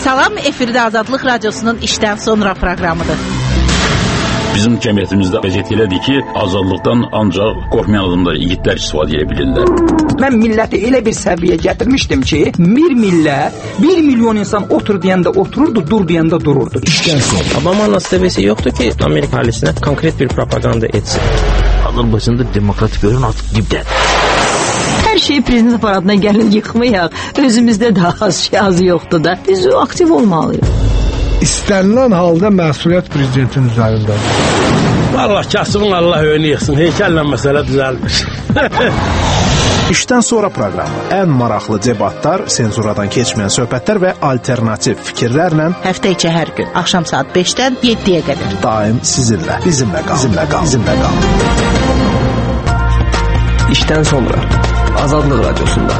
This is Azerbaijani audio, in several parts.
Salam, efirdə Azadlıq Radiosunun işdən sonra proqramıdır. Bizim cəmiyyətimizdə vəziyyət elədir ki, azadlıqdan ancaq qorxmayan adamlar, yiğitlər istifadə edə bilirlər. Mən milləti elə bir səviyyə gətirmişdim ki, bir millət, 1 milyon insan otur deyəndə otururdu, dur deyəndə dururdu. İşdən sonra. Obama'nın seviyesi yoktu ki Amerika ailesine konkret bir propaganda etsin. Azərbaycanda demokratik ölün artıq dibdədir. Hər şeyi prezident aparatına gəlin yıxmayaq. Özümüzdə də az yoxdur da. Biz aktiv olmalıyıq. İstənilən halda məsuliyyət prezidentin üzərindədir. Allah kasımın Allah önü yıxsın. Heykəllə məsələ düzəlmiş. İşdən sonra proqramı. Ən maraqlı debatlar, senzuradan keçməyən söhbətlər və alternativ fikirlərlə Həftə içi hər gün axşam saat 5-dən 7-yə qədər. Daim sizinlə, bizimlə qal. İşdən sonra Azadlıq Radiosunda.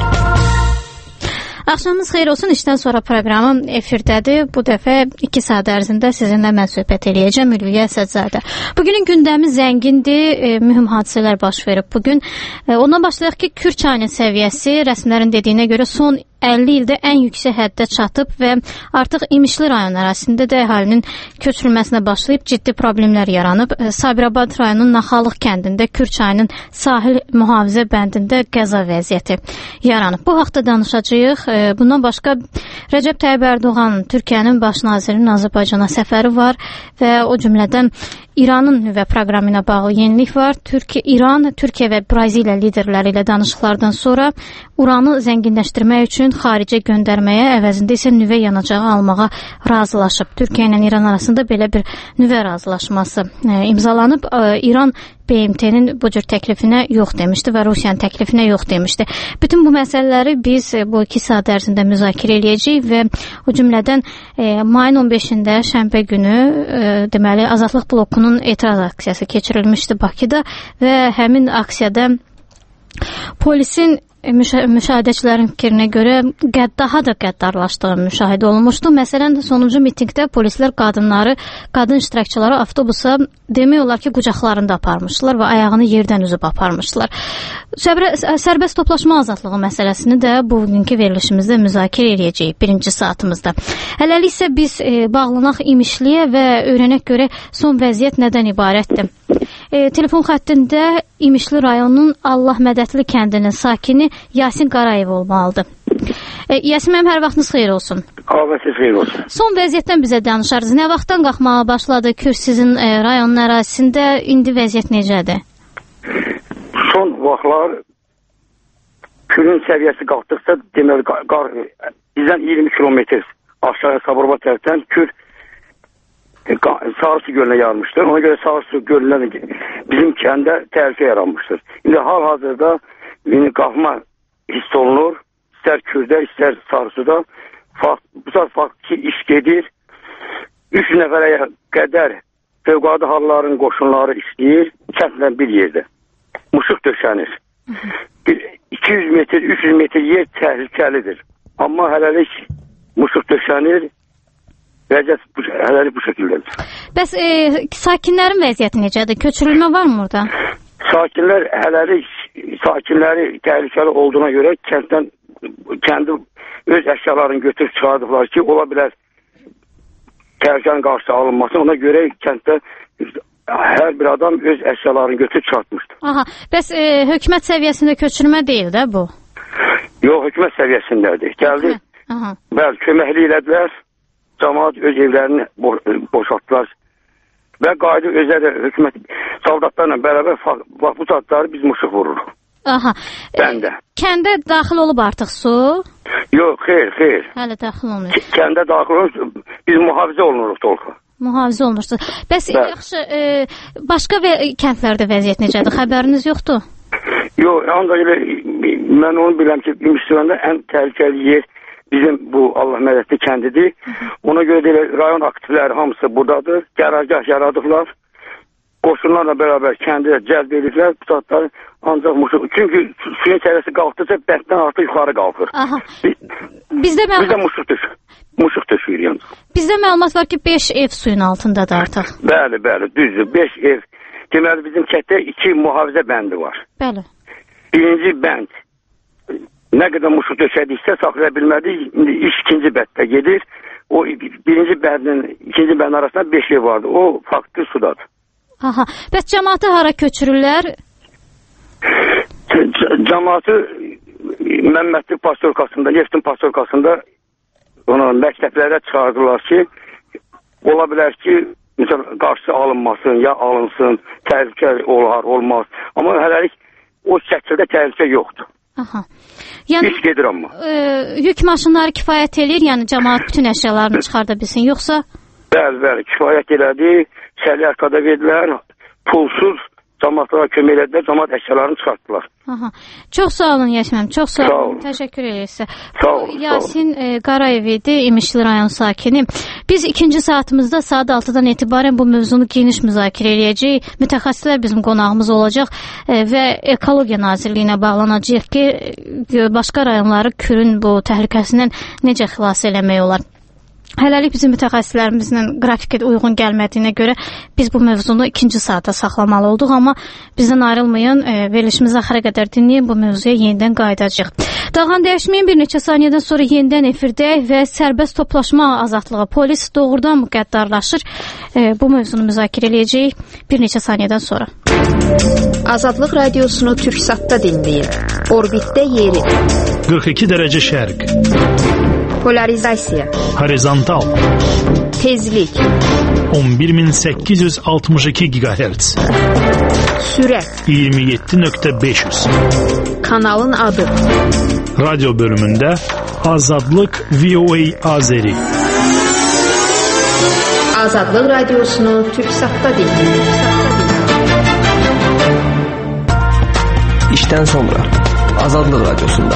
Axşamınız xeyir olsun. İşdən sonra proqramı efirdədir. Bu dəfə 2 saat ərzində sizinlə mən söhbət eləyəcəm. Ülviyə Əsədzadə. Bugünün gündəmi zəngindir. Mühüm hadisələr baş verib bugün. Ondan başlayaq ki, Kür çayının səviyyəsi rəsmilərin dediyinə görə son 50 ildə ən yüksək həddə çatıb və artıq İmişli rayon ərazisində də əhalinin köçürülməsinə başlayıb ciddi problemlər yaranıb. Sabirabad rayonunun Naxalıq kəndində Kür çayının sahil mühafizə bəndində qəza vəziyyəti yaranıb. Bu haqda danışacağıq. Bundan başqa Rəcəb Tayyib Ərdoğanın, Türkiyənin baş nazirinin Azərbaycana səfəri var və o cümlədən İranın nüvə proqramı ilə bağlı yenilik var. İran, Türkiyə və Braziliya liderləri ilə danışıqlardan sonra uranı zənginləşdirmək üçün xaricə göndərməyə, əvəzində isə nüvə yanacağı almağa razılaşıb. Türkiyə ilə İran arasında belə bir nüvə razılaşması imzalanıb. İran BMT-nin bu cür təklifinə yox demişdi və Rusiyanın təklifinə yox demişdi. Bütün bu məsələləri biz bu 2 saat ərzində müzakirə eləyəcəyik və o cümlədən mayın 15-də şənbə günü deməli Azadlıq blokunun etiraz aksiyası keçirilmişdi Bakıda və həmin aksiyada polisin müşahidəçilərin fikrinə görə daha da qəddarlaşdığı müşahidə olunmuşdu. Məsələn, sonuncu mitingdə polislər qadın iştirakçıları avtobusa demək olar ki, qucaqlarında aparmışdılar və ayağını yerdən üzüb aparmışdılar. Sərbəst toplaşma azadlığı məsələsini də bugünkü verilişimizdə müzakirə edəcəyik birinci saatımızda. Hələlik isə biz bağlanaq İmişliyə və öyrənək görə son vəziyyət nədən ibarətdir. Telefon xəttində İmişli rayonunun Allah Mədətli kəndinin sakini Yasin Qarayev olmalıdır. Yasin mənim hər vaxtınız xeyir olsun. Avəsi xeyir olsun. Son vəziyyətdən bizə danışarsınız. Nə vaxtdan qalxmağa başladı Kür sizin rayonun ərazisində? İndi vəziyyət necədir? Son vaxtlar Kürün səviyyəsi qalxdıqca deməli bizdən 20 kilometr aşağı Sabirabad tərəfdən Kür Sarısı gölünə yarmışdır. Ona görə Sarısı gölündən bizim kəndə təhlükə yaranmışdır. İndi hal-hazırda qalxma hiss olunur. İstər Kürdə, istər Sarısıda. Bu faktiki iş gedir. 3 nəfərə qədər fövqəladə halların qoşunları işləyir. Kəndlə bir yerdə. Muşuq döşənir. 200 metr, 300 metr yer təhlükəlidir. Amma hələlik muşuq döşənir. Vəziyyət hələlik bu şəkildədir. Bəs sakinlərin vəziyyəti necədir? Köçürülmə var mı orada? Sakinlər sakinləri təhlükəli olduğuna görə kəndi öz əşyalarını götürüb çıxardıqlar ki, ola bilər təhlükənin qarşısı alınması. Ona görə kənddə hər bir adam öz əşyalarını götürüb çıxartmışdır. Aha, bəs hökumət səviyyəsində köçürmə deyil də bu? Yox, hökumət səviyyəsindədir. Gəldi, bəli, köməkli elədilər. Cəmaət öz evlərini boşaltdılar və qaydı özləri hökumət soldatlarla bərabər bu saatları biz muşuq vururuq. Aha. Bəndə. Kəndə daxil olub artıq su? Yox, xeyr. Hələ daxil olmuyor. Kəndə daxil olub, biz mühafizə olunuruq dolqa. Mühafizə olunursunuz. Bəs yaxşı, başqa kəndlərdə vəziyyət necədir? Xəbəriniz yoxdur? Yox, ancaq mən onu biləm ki, İmişlilərdə ən təhlükəli yer bizim bu Allah Mədətli kəndidir. Ona görə də rayon aktivləri hamısı buradadır. Qərargah yaradıblar. Qoşunlarla bərabər kəndidə cəlb ediblər. Bu saatları ancaq muşuq. Çünki suyun səviyyəsi qalxdıqca bənddən artıq yuxarı qalxır. Bizdə muşuq döşüyür yalnız. Bizdə məlumat var ki, 5 ev suyun altındadır artıq. Bəli, düzdür. 5 ev. Deməli bizim kətdə 2 mühafizə bəndi var. Bəli. Birinci bənd nə qədər muşuq döşədiksə saxlaya bilmədik. İndi iş ikinci bənddə gedir. o birinci bəndin, ikinci bəndin arasında 5 ev vardı. O faktı sudadır. Aha. Bəs cəmaatı hara köçürürlər? Cəmaatı Məmmədli pastorkasında, Neftin pastorkasında ona məktəblərə çıxardılar ki, ola bilər ki, məsələn, qarşısı alınmasın, ya alınsın, təhlükə olar, olmaz. Amma hələlik o şəkildə təhlükə yoxdur. Aha. Yəni, hiç gedir amma. Yük maşınları kifayət eləyir, yəni cəmaat bütün əşyalarını çıxarda bilsin, yoxsa? Bəli, kifayət elədi, şəli arkada verdilər, pulsuz cəmaatlara kömək elədilər, cəmaat əşyalarını çıxartdılar. Aha. Çox sağ olun Yasin, çox sağ olun. Təşəkkür edirəm. Sağ olun. Yasin Qarayev idi, İmişli rayon sakini. Biz ikinci saatımızda saat 6-dan etibarən bu mövzunu geniş müzakirə edəcəyik. Mütəxəssislər bizim qonağımız olacaq və Ekologiya Nazirliyinə bağlanacağıq ki, başqa rayonları külün bu təhlükəsindən necə xilas eləmək olar. Hələlik bizim mütəxəssislərimizlə qrafikə uyğun gəlmədiyinə görə biz bu mövzunu ikinci saata saxlamalı olduq, amma bizdən ayrılmayın, verilişimizi axıra qədər dinləyin, bu mövzuya yenidən qayıdacaq. Dağan dəyişməyin bir neçə saniyədən sonra yenidən efirdəyik və sərbəst toplaşma azadlığı, polis doğrudan qəddarlaşır. Bu mövzunu müzakirə edəcəyik bir neçə saniyədən sonra. Azadlıq radiosunu Türksatda dinləyin. Orbitdə yeri. 42 dərəcə şərq. Polarizasiya. Horizontal. Tezlik. 11862 GHz. Sürət. 27.500. Kanalın adı. Radyo bölümündə Azadlıq VOA Azeri. Azadlıq radiosunu Türksatda dinləyin. İşdən sonra Azadlıq radiosunda.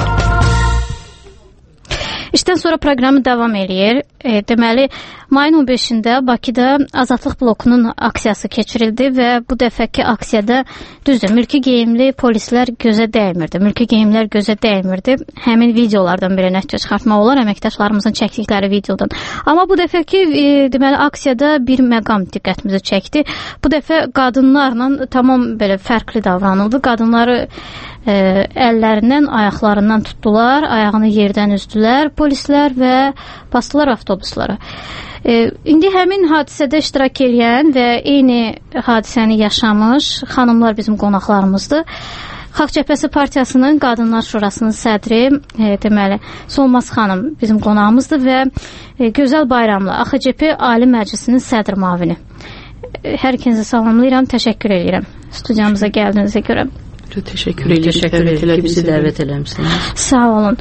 İşdən sonra proqramı davam eləyir. Deməli, mayın 15-də Bakıda Azadlıq blokunun aksiyası keçirildi və bu dəfəki aksiyada düzdür, mülki geyimli polislər gözə dəymirdi. Mülki geyimlər gözə dəymirdi. Həmin videolardan belə nəticə çıxartmaq olar əməkdaşlarımızın çəkdikləri videodan. Amma bu dəfəki deməli aksiyada bir məqam diqqətimizi çəkdi. Bu dəfə qadınlarla tamam belə fərqli davranıldı. Qadınları əllərindən, ayaqlarından tutdular, ayağını yerdən üzdülər polislər və basdılar avtobuslara. İndi həmin hadisədə iştirak edən və eyni hadisəni yaşamış xanımlar bizim qonaqlarımızdır. Xalq Cəbhəsi Partiyasının Qadınlar Şurasının sədri, deməli, Solmaz xanım bizim qonağımızdır və Gözəl Bayramlı, AXCP Ali Məclisinin sədr müavini. Hər ikinizi salamlayıram, təşəkkür edirəm studiyamıza gəldiyinizə görə. Təşəkkür edirəm ki, bizi dəvət eləmisiniz. Sağ olun.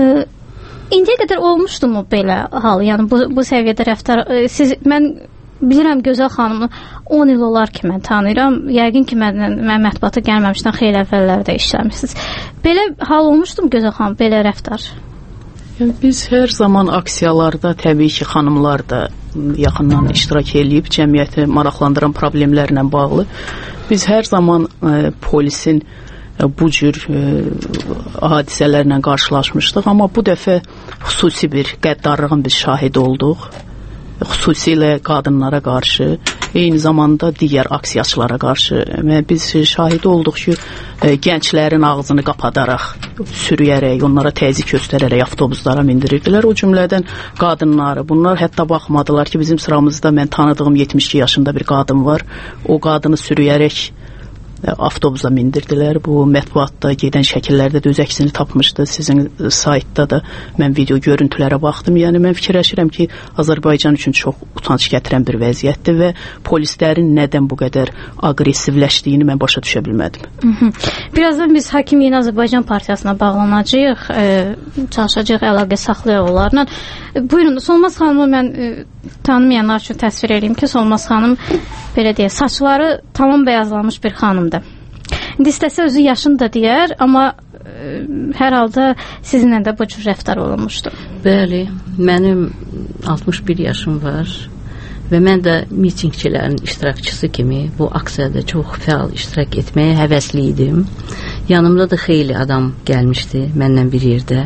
İndiyə qədər olmuşdumu belə hal? Yəni bu səviyyədə rəftar mən bilirəm Gözəl xanımı 10 il olar ki mən tanıyıram. Yəqin ki mən mətbuata gəlməmişdən xeyli əvvəllərdə işləmisiniz. Belə hal olmuşdum Gözəl xanım, belə rəftar? Yəni biz hər zaman aksiyalarda təbii ki xanımlar da yaxından iştirak eləyib cəmiyyəti maraqlandıran problemlərlə bağlı. Biz hər zaman polisin bu cür hadisələrlə qarşılaşmışdıq, amma bu dəfə xüsusi bir qəddarlığın biz şahid olduq. Xüsusilə qadınlara qarşı, eyni zamanda digər aksiyaçılara qarşı. Biz şahid olduq ki, gənclərin ağzını qapadaraq, sürüyərək, onlara təzyiq göstərərək avtobuslara mindirirdilər. O cümlədən qadınları, bunlar hətta baxmadılar ki, bizim sıramızda mən tanıdığım 72 yaşında bir qadın var. O qadını sürüyərək avtobusa mindirdilər. Bu mətbuatda gedən şəkillərdə də öz əksini tapmışdı. Sizin saytda da mən video görüntülərə baxdım. Yəni mən fikirləşirəm ki, Azərbaycan üçün çox utanç gətirən bir vəziyyətdir və polislərin nədən bu qədər aqressivləşdiyini mən başa düşə bilmədim. Birazdan biz Hakim Yeni Azərbaycan Partiyasına bağlanacağıq, çalışacağıq əlaqə saxlayaq onlarla. Buyurun, Solmaz xanımı mən tanımayanlar üçün təsvir edeyim ki, Solmaz xanım belə deyək, saçları tamam beyazlanmış bir xanımdır. İndi istəsə özü yaşını da deyər, amma hər halda sizinlə də bu cür rəftar olunmuşdu. Bəli, mənim 61 yaşım var və mən də mitingçilərin iştirakçısı kimi bu aksiyada çox fəal iştirak etməyə həvəsli idim. Yanımda da xeyli adam gəlmişdi məndən bir yerdə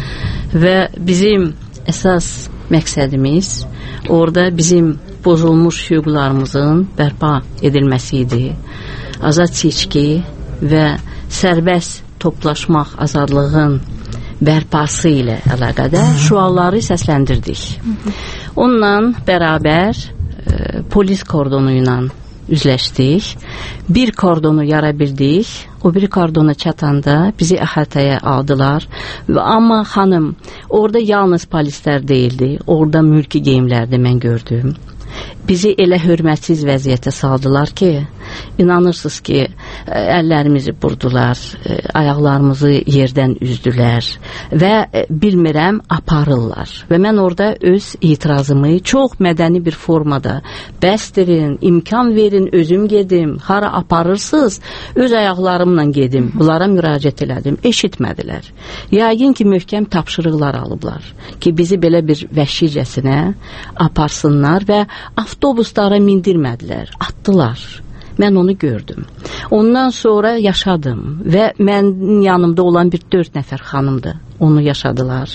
və bizim əsas məqsədimiz orada bizim pozulmuş hüquqlarımızın bərpa edilməsi idi. Azad seçki və sərbəst toplaşmaq azadlığın bərpası ilə əlaqədar şüarları səsləndirdik. Onunla bərabər polis kordonu ilə üzləşdik. Bir kordonu yara bildik. O bir kordona çatanda bizi əhatəyə aldılar. Amma xanım, orada yalnız polislər deyildi. Orada mülki geyimlərdə mən gördüm. Bizi elə hörmətsiz vəziyyətə saldılar ki, inanırsınız ki, əllərimizi burdular, ayaqlarımızı yerdən üzdülər və bilmirəm, aparırlar. Və mən orada öz itirazımı çox mədəni bir formada, bəsdirin, imkan verin, özüm gedim, hara aparırsınız, öz ayaqlarımla gedim, bunlara müraciət elədim, eşitmədilər. Yəqin ki, möhkəm tapşırıqlar alıblar ki, bizi belə bir vəhşicəsinə aparsınlar və avtobuslara mindirmədilər, atdılar. Mən onu gördüm. Ondan sonra yaşadım və mənim yanımda olan bir 4 nəfər xanımdır. Onu yaşadılar.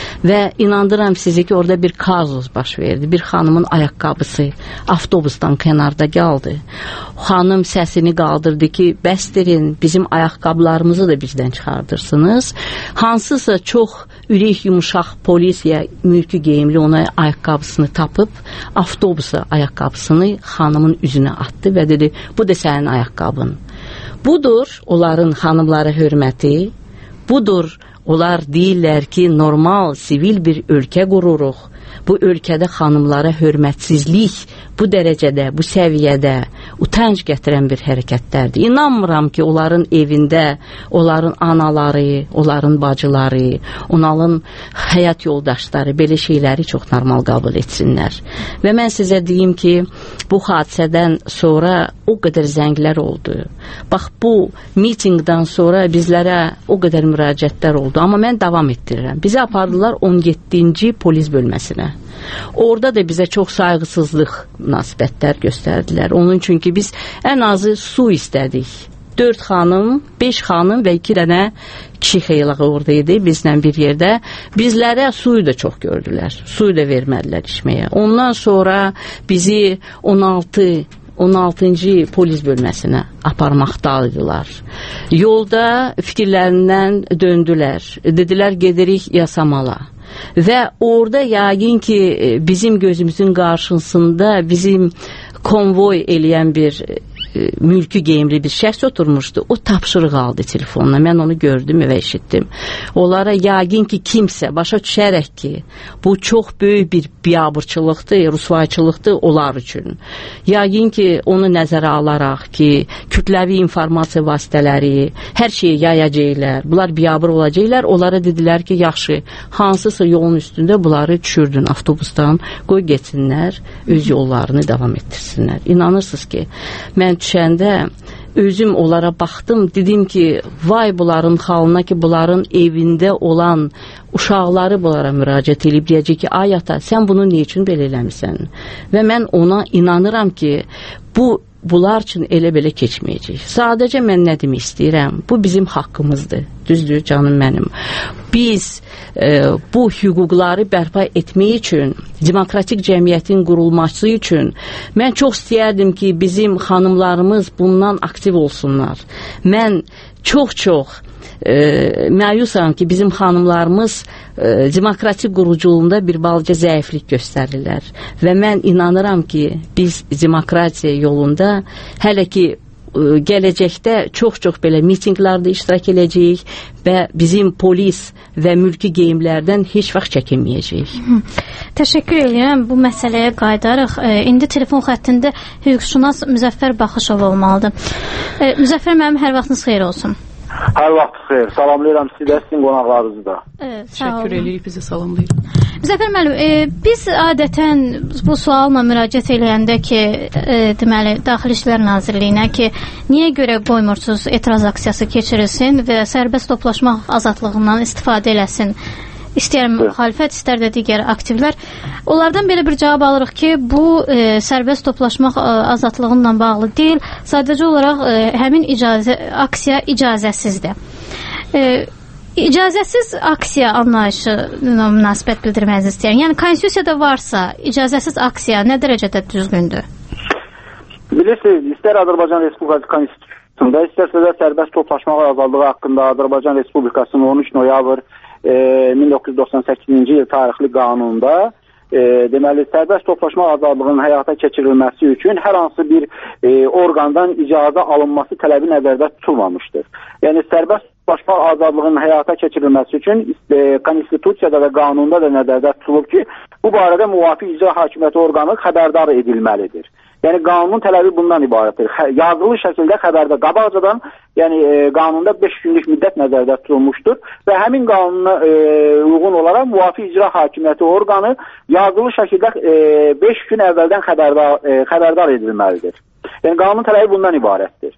Və inandıram sizi ki, orada bir kazus baş verdi. Bir xanımın ayaqqabısı avtobusdan kənarda qaldı. Xanım səsini qaldırdı ki, bəsdirin, bizim ayaqqabılarımızı da bizdən çıxardırsınız. Hansısa çox ürək yumuşaq polis ya mülki geyimli ona ayaqqabısını tapıb, avtobusa ayaqqabısını xanımın üzünə atdı və dedi, bu da sənin ayaqqabın. Budur onların xanımlara hörməti, budur onlar deyirlər ki, normal, sivil bir ölkə qururuq. Bu ölkədə xanımlara hörmətsizlik bu dərəcədə, bu səviyyədə utanc gətirən bir hərəkətlərdir. İnanmıram ki, onların evində, onların anaları, onların bacıları, onların həyat yoldaşları belə şeyləri çox normal qəbul etsinlər. Və mən sizə deyim ki, bu hadisədən sonra o qədər zənglər oldu. Bax, bu mitingdən sonra bizlərə o qədər müraciətlər oldu. Amma mən davam etdirirəm. Bizi apardılar 17-ci polis bölməsinə. Orada da bizə çox sayğısızlıq münasibətlər göstərdilər. Onun üçün ki, biz ən azı su istədik. 4 xanım, 5 xanım və 2 dənə kişi xeylağı oradaydı bizlə bir yerdə. Bizlərə suyu da çox gördülər. Suyu da vermədilər içməyə. Ondan sonra bizi 16-cı polis bölməsinə aparmaqdaydılar. Yolda fikirlərindən döndülər. Dedilər, gedirik Yasamala. Və orada yəqin ki, bizim gözümüzün qarşısında bizim konvoy eləyən bir mülki geyimli bir şəxs oturmuşdu. O tapşırıq aldı telefonla. Mən onu gördüm və eşitdim. Onlara yəqin ki, kimsə başa düşərək ki, bu çox böyük bir biabırçılıqdır, rüsvayçılıqdır onlar üçün. Yəqin ki, onu nəzərə alaraq ki, kütləvi informasiya vasitələri hər şeyi yayacaqlar. Bunlar biabır olacaqlar. Onlara dedilər ki, yaxşı, hansısa yolun üstündə bunları düşürdün avtobusdan, qoy getsinlər, öz yollarını davam etdirsinlər. İnanırsınız ki, mən düşəndə özüm onlara baxdım, dedim ki, vay bunların halına ki, bunların evində olan uşaqları bunlara müraciət edib, deyəcək ki, ay ata, sən bunu ne üçün belə eləmirsən? Və mən ona inanıram ki, bunlar üçün elə-belə keçməyəcək. Sadəcə mən nə demək istəyirəm? Bu bizim haqqımızdır. Düzdür, canım mənim. Biz bu hüquqları bərpa etmək üçün, demokratik cəmiyyətin qurulması üçün mən çox istəyərdim ki, bizim xanımlarımız bundan aktiv olsunlar. Mən çox məyusam ki, bizim xanımlarımız demokratik quruculuğunda bir balaca zəiflik göstərirlər. Və mən inanıram ki, biz demokratiya yolunda hələ ki, gələcəkdə çox belə mitinglərdə iştirak edəcəyik və bizim polis və mülki geyimlərdən heç vaxt çəkinməyəcəyik. Təşəkkür edirəm. Bu məsələyə qayıdarıq. İndi telefon xəttində hüquqşünas Müzəffər Baxışov olmalıdır. Müzəffər müəllim, hər vaxtınız xeyir olsun. Hər vaxt xeyir. Salamlayıram sizi də, sizin qonaqlarınızı da. Təşəkkür edirik, bizi salamlayır. Müzəffər müəllim, biz adətən bu sualla müraciət eləyəndə ki, deməli, Daxili İşlər Nazirliyinə ki, niyə görə qoymursunuz etiraz aksiyası keçirilsin və sərbəst toplaşmaq azadlığından istifadə eləsin? İstər müxalifət, istər də digər aktivlər. Onlardan belə bir cavab alırıq ki, bu sərbəst toplaşmaq azadlığından bağlı deyil, sadəcə olaraq həmin aksiya icazəsizdir. İcazəsiz aksiya anlayışı münasibət bildirmənizi istəyirəm. Yəni, konstitusiyada varsa, icazəsiz aksiya nə dərəcədə düzgündür? Bilirsiniz, istər Azərbaycan Respublikası konstitusiyasında, istərsə də sərbəst toplaşmaq azadlığı haqqında Azərbaycan Respublikasının 13 noyabr 1998-ci il tarixli qanununda deməli, sərbəst toplaşma azadlığının həyata keçirilməsi üçün hər hansı bir orqandan icazə alınması tələbi nəzərdə tutulmamışdır. Yəni, sərbəst toplaşma azadlığının həyata keçirilməsi üçün konstitusiyada və qanunda da nəzərdə tutulub ki, bu barədə müvafiq icra hakimiyyəti orqanı xəbərdar edilməlidir. Yəni, qanunun tələbi bundan ibarətdir. Yazılı şəkildə xəbərdə qabaqcadan, yəni qanunda 5 günlük müddət nəzərdə tutulmuşdur və həmin qanuna uyğun olaraq müvafiq icra hakimiyyəti orqanı yazılı şəkildə 5 gün əvvəldən xəbərdar edilməlidir. Yəni, qanunun tələbi bundan ibarətdir.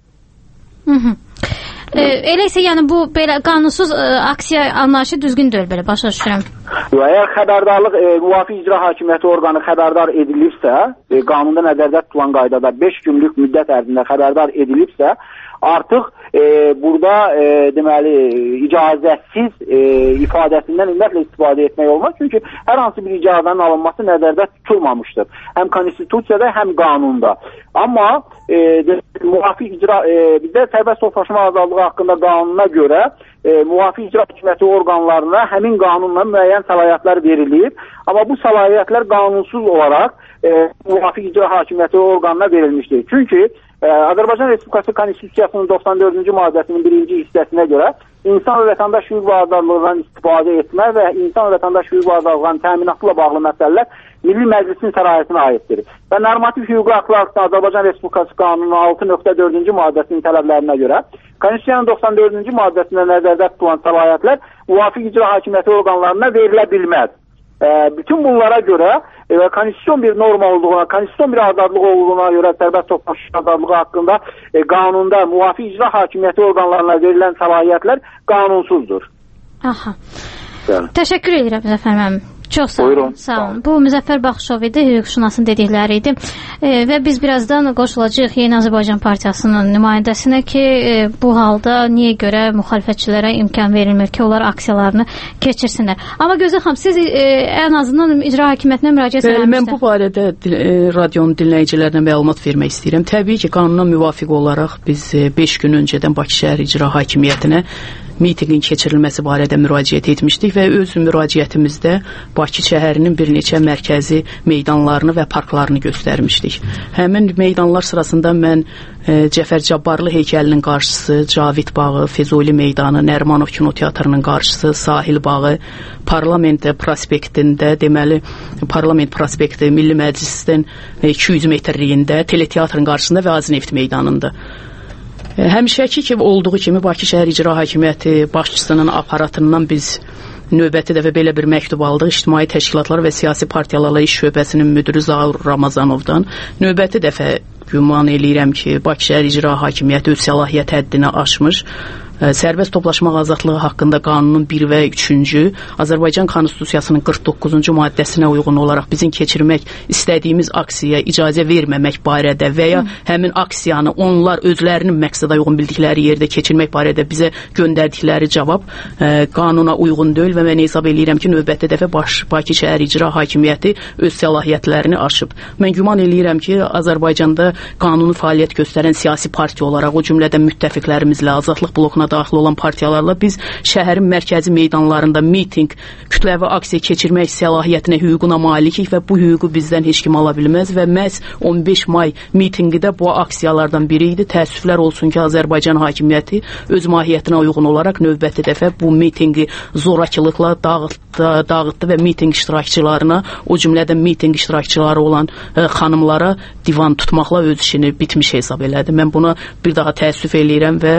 Elə isə yəni bu belə qanunsuz aksiya anlayışı düzgün deyil, belə başa düşürəm. Əgər xəbərdarlıq müvafiq icra hakimiyyəti orqanı xəbərdar edilibsə, qanunda nəzərdə tutulan qaydada 5 günlük müddət ərzində xəbərdar edilibsə, artıq burada deməli icazəsiz ifadəsindən ümumiyyətlə istifadə etmək olmaz. Çünki hər hansı bir icazənin alınması nəzərdə tutulmamışdır. Həm konstitusiyada, həm qanunda. Amma müvafiq icra bizdə sərbəst toplaşma azadlığı haqqında qanuna görə müvafiq icra hakimiyyəti orqanlarına həmin qanunla müəyyən səlahiyyətlər verilib. Amma bu səlahiyyətlər qanunsuz olaraq müvafiq icra hakimiyyəti orqanına verilmişdir. Çünki Azərbaycan Respublikası Konstitusiyasının 94-cü maddəsinin 1-ci hissəsinə görə insan və vətəndaş hüquq və azadlıqlarından istifadə etmə və insan və vətəndaş hüquq və azadlıqlarının təminatı ilə bağlı məsələlər Milli Məclisin səlahiyyətinə aiddir. Və normativ hüquqi haqlar haqqında Azərbaycan Respublikası Qanununun 6.4-cü maddəsinin tələblərinə görə Konstitusiyanın 94-cü maddəsində nəzərdə tutulan səlahiyyətlər müvafiq icra hakimiyyəti orqanlarına verilə bilməz. Bütün bunlara görə konstitusyon bir norma olduğuna, konstitusyon bir azadlıq olduğuna görə sərbəst toplaşma azadlığı haqqında qanunda müvafiq icra hakimiyyəti orqanlarına verilən səlahiyyətlər qanunsuzdur. Aha. Təşəkkür edirəm Müzəffər müəllim. Çox sağ olun. Sağ olun. Bu Müzəffər Baxışov idi, hüquqşünasın dedikləri idi. Və biz birazdan qoşulacağıq Yeni Azərbaycan Partiyasının nümayəndəsinə ki, bu halda niyə görə müxalifətçilərə imkan verilmir ki, onlar aksiyalarını keçirsinlər. Amma Gözəl xanım, siz ən azından icra hakimiyyətinə müraciət etmişsiniz. Mən bu barədə radionun dinləyicilərinə məlumat vermək istəyirəm. Təbii ki, qanuna müvafiq olaraq biz 5 gün öncədən Bakı şəhər icra hakimiyyətinə mitinqin keçirilməsi barədə müraciət etmişdik və öz müraciətimizdə Bakı şəhərinin bir neçə mərkəzi meydanlarını və parklarını göstərmişdik. Həmin meydanlar sırasında mən Cəfər Cabbarlı heykəlinin qarşısı, Cavid bağı, Füzuli meydanı, Nərimanov kinoteatrının qarşısı, Sahil bağı, Parlament prospektində, deməli Parlament prospekti Milli Məclisdən 200 metrliyində, teleteatrın qarşısında və Azineft meydanında. Həmişəki kimi olduğu kimi Bakı şəhər icra hakimiyyəti başçısının aparatından biz növbəti dəfə belə bir məktub aldıq İctimai Təşkilatlar və Siyasi Partiyalarla İş Şöbəsinin müdiri Zaur Ramazanovdan. Növbəti dəfə güman eləyirəm ki, Bakı şəhər icra hakimiyyəti öz səlahiyyət həddini aşmış. Sərbəst toplaşma azadlığı haqqında qanunun 1 və 3-cü Azərbaycan Konstitusiyasının 49-cu maddəsinə uyğun olaraq bizim keçirmək istədiyimiz aksiyaya icazə verməmək barədə və ya həmin aksiyanı onlar özlərinin məqsədə uyğun bildikləri yerdə keçirmək barədə bizə göndərdikləri cavab qanuna uyğun deyil və mən hesab eləyirəm ki, növbəti dəfə Bakı şəhər icra hakimiyyəti öz səlahiyyətlərini aşıb. Mən güman eləyirəm ki, Azərbaycanda qanuni fəaliyyət göstərən siyasi partiya olaraq, o cümlədən müttəfiqlərimizlə, Azadlıq blokuna daxil olan partiyalarla biz şəhərin mərkəzi meydanlarında miting, kütləvi aksiya keçirmək səlahiyyətinə, hüququna malikik və bu hüququ bizdən heç kim ala bilməz və məhz 15 may mitinqi də bu aksiyalardan biri idi. Təəssüflər olsun ki, Azərbaycan hakimiyyəti öz mahiyyətinə uyğun olaraq növbəti dəfə bu mitinqi zorakılıqla dağıtdı və mitinq iştirakçılarına, o cümlədən mitinq iştirakçıları olan xanımlara divan tutmaqla öz işini bitmiş hesab elədi. Mən buna bir daha təəssüf eləyirəm və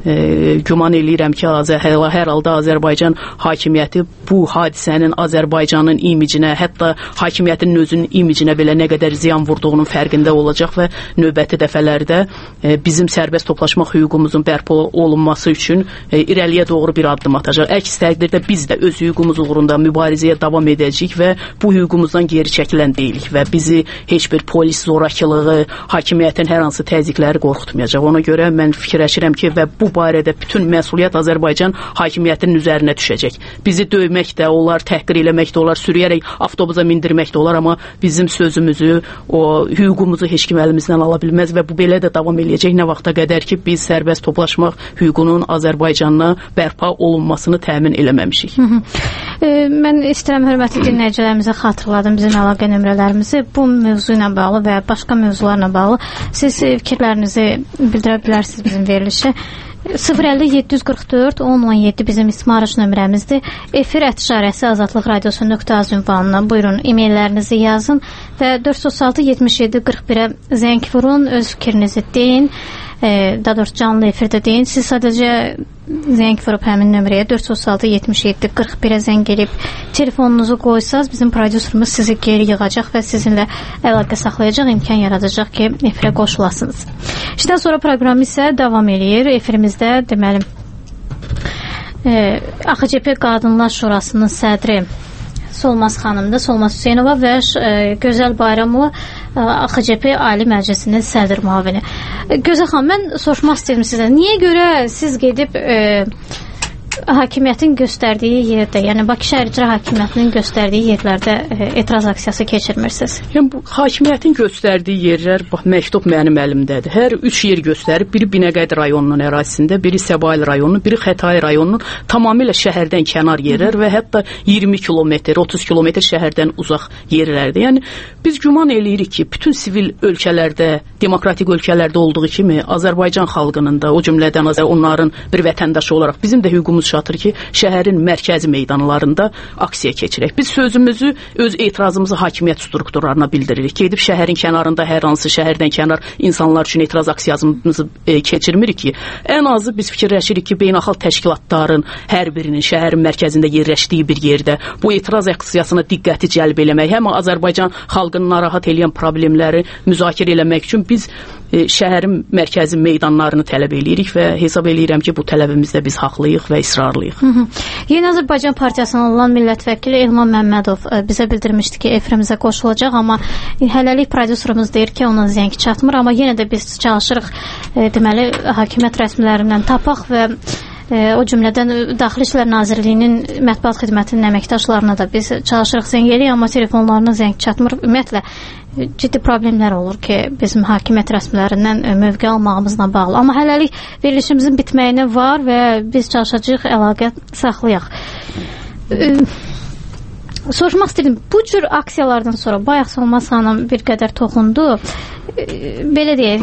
güman eləyirəm ki, hər halda Azərbaycan hakimiyyəti bu hadisənin Azərbaycanın imicinə, hətta hakimiyyətin özünün imicinə belə nə qədər ziyan vurduğunun fərqində olacaq və növbəti dəfələrdə bizim sərbəst toplaşma hüququmuzun bərpa olunması üçün irəliyə doğru bir addım atacaq. Əks təqdirdə biz də öz hüququmuz uğrunda mübarizəyə davam edəcəyik və bu hüququmuzdan geri çəkilən deyilik və bizi heç bir polis zorakılığı, hakimiyyətin hər hansı təzyiqləri qorxutmayacaq. Ona görə mən fikirləşirəm ki, və bu barədə bütün məsuliyyət Azərbaycan hakimiyyətinin üzərinə düşəcək. Bizi döymək də olar, təhqir eləmək də olar, sürüyərək avtobusa mindirmək də olar, amma bizim sözümüzü, o hüququmuzu heç kim əlimizdən ala bilməz və bu belə də davam eləyəcək nə vaxta qədər ki, biz sərbəst toplaşmaq hüququnun Azərbaycanla bərpa olunmasını təmin eləməmişik. Mən istəyirəm hörmətli dinləyicilərimizə xatırladım bizim əlaqə nömrələrimizi. Bu mövzu ilə bağlı və başqa mövzularla bağlı siz fikirlərinizi bildirə bilərsiniz bizim verilişə. 050-744 1017 bizim ismarış nömrəmizdir. Efir @azadlıq radiosu.az ünvanına buyurun, e-maillərinizi yazın və 436-77-41-ə zəng vurun, öz fikrinizi deyin. Daha doğrusu canlı efirdə deyin. Siz sadəcə zəng vurub həmin nömrəyə 436-77-41-ə zəng edib telefonunuzu qoysaz, bizim prodüserimiz sizi geri yığacaq və sizinlə əlaqə saxlayacaq, imkan yaradacaq ki, efirə qoşulasınız. İşdən sonra proqram isə davam eləyir. Efirimizdə deməli AXCP Qadınlar Şurasının sədri Solmaz xanımdır, Solmaz Hüseynova və Gözəl Bayramova AXCP Ali Məclisinin sədr müavini. Gözəl xanım, mən soruşmaq istəyirəm sizə, niyə görə siz gedib hakimiyyətin göstərdiyi yerdə, yəni Bakı Şəhər İcra Hakimiyyətinin göstərdiyi yerlərdə etiraz aksiyası keçirmirsiniz? Yəni bu hakimiyyətin göstərdiyi yerlər, bax məktub mənim əlimdədir. Hər 3 yer göstərib, biri Binəqədi rayonunun ərazisində, biri Səbail rayonunun, biri Xətai rayonunun, tamamilə şəhərdən kənar yerlər və hətta 20 kilometr, 30 kilometr şəhərdən uzaq yerlərdir. Yəni biz güman eləyirik ki, bütün sivil ölkələrdə, demokratik ölkələrdə olduğu kimi Azərbaycan xalqının da, o cümlədən onların bir vətəndaşı olaraq bizim də hüququmuz çatır ki, şəhərin mərkəzi meydanlarında aksiya keçirək. Biz sözümüzü, öz etirazımızı hakimiyyət strukturlarına bildiririk. Gedib şəhərin kənarında hər hansı şəhərdən kənar insanlar üçün etiraz aksiyamızı keçirmirik ki, ən azı biz fikirləşirik ki, beynəlxalq təşkilatların hər birinin şəhərin mərkəzində yerləşdiyi bir yerdə bu etiraz aksiyasına diqqəti cəlb eləmək, həm Azərbaycan xalqını narahat edən problemləri müzakirə eləmək üçün biz şəhərin mərkəzi meydanlarını tələb eləyirik və hesab eləyirəm ki, bu tələbimizdə biz haqlıyıq və israrlıyıq. Yeni Azərbaycan Partiyasından olan millət vəkili Elman Məmmədov bizə bildirmişdi ki, efirimizə qoşulacaq, amma hələlik prodüserimiz deyir ki, ona zəng çatmır, amma yenə də biz çalışırıq deməli hakimiyyət rəsmilərindən tapaq və o cümlədən Daxili İşlər Nazirliyinin mətbuat xidmətinin əməkdaşlarına da biz çalışırıq zəng eləyik, amma telefonlarına zəng çatmır. Ümumiyyətlə ciddi problemlər olur ki, bizim hakimiyyət rəsmilərindən mövqe almağımızla bağlı. Amma hələlik verilişimizin bitməyinə var və biz çalışacağıq əlaqə saxlayaq. Soruşmaq istəyirəm, bu cür aksiyalardan sonra bayaq Solmaz xanım bir qədər toxundu. Belə deyək,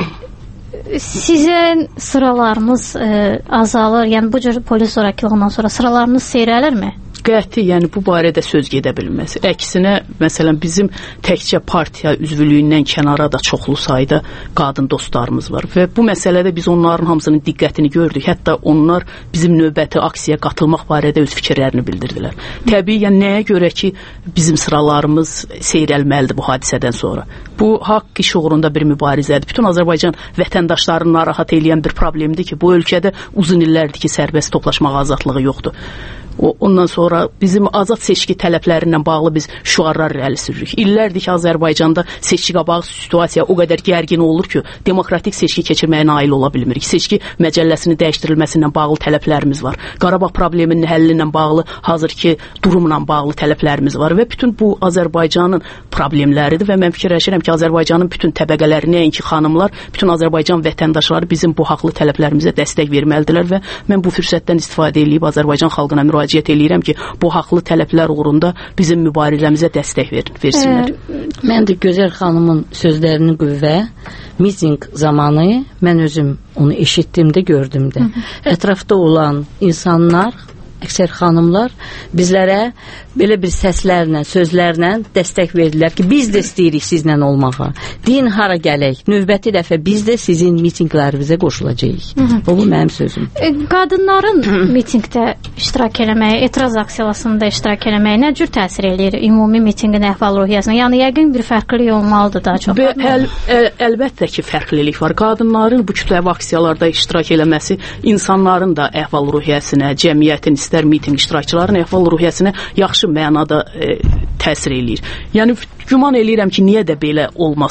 sizin sıralarınız azalır, yəni bu cür polis zorakılığından sonra sıralarınız seyrəlirmi? Qəti, yəni bu barədə söz gedə bilməz. Əksinə, məsələn, bizim təkcə partiya üzvlüyündən kənara da çoxlu sayda qadın dostlarımız var və bu məsələdə biz onların hamısının diqqətini gördük. Hətta onlar bizim növbəti aksiyaya qatılmaq barədə öz fikirlərini bildirdilər. Təbii, yəni nəyə görə ki, bizim sıralarımız seyrəlməlidir bu hadisədən sonra. Bu haqq iş uğrunda bir mübarizədir. Bütün Azərbaycan vətəndaşlarını narahat edən bir problemdir ki, bu ölkədə uzun illərdir ki, sərbəst toplaşmaq azadlığı yoxdur. Ondan sonra bizim azad seçki tələblərindən bağlı biz şüarlar irəli sürürük. İllərdir ki, Azərbaycanda seçki qabağı situasiya o qədər gərgin olur ki, demokratik seçki keçirməyə nail ola bilmirik. Seçki məcəlləsinin dəyişdirilməsindən bağlı tələblərimiz var. Qarabağ probleminin həlli ilə bağlı, hazırki durumla bağlı tələblərimiz var və bütün bu Azərbaycanın problemləridir və mən fikirləşirəm ki, Azərbaycanın bütün təbəqələri, nəinki xanımlar, bütün Azərbaycan vətəndaşları bizim bu haqlı tələblərimizə dəstək verməlidirlər və mən bu fürsətdən istifadə edib Azərbaycan xalqına müraciət eləyirəm ki, bu haqlı tələblər uğrunda bizim mübarizəmizə dəstək versinlər. Mən də Gözəl xanımın sözlərini qüvvə, miting zamanı mən özüm onu eşitdim də, gördüm də. Ətrafda olan insanlar, əksər xanımlar bizlərə belə bir səslərlə, sözlərlə dəstək verdilər ki, biz də istəyirik sizlə olmağa. Deyin hara gələk, növbəti dəfə biz də sizin mitinglərinizə qoşulacağıq. Bu mənim sözüm. Qadınların mitingdə iştirak eləməyi, etiraz aksiyasında iştirak eləməyi nə cür təsir eləyir ümumi mitingin əhval-ruhiyyəsinə? Yəni yəqin bir fərqlilik olmalıdır daha çox. Əlbəttə ki, fərqlilik var. Qadınların bu kütləvi aksiyalarda iştirak eləməsi insanların da əhval-ruhiyyəsinə, cəmiyyətin, istər miting iştirakçıların əhval-ruhiyyəsinə yaxşı mənada təsir eləyir. Yəni güman eləyirəm ki, niyə də belə olmasın?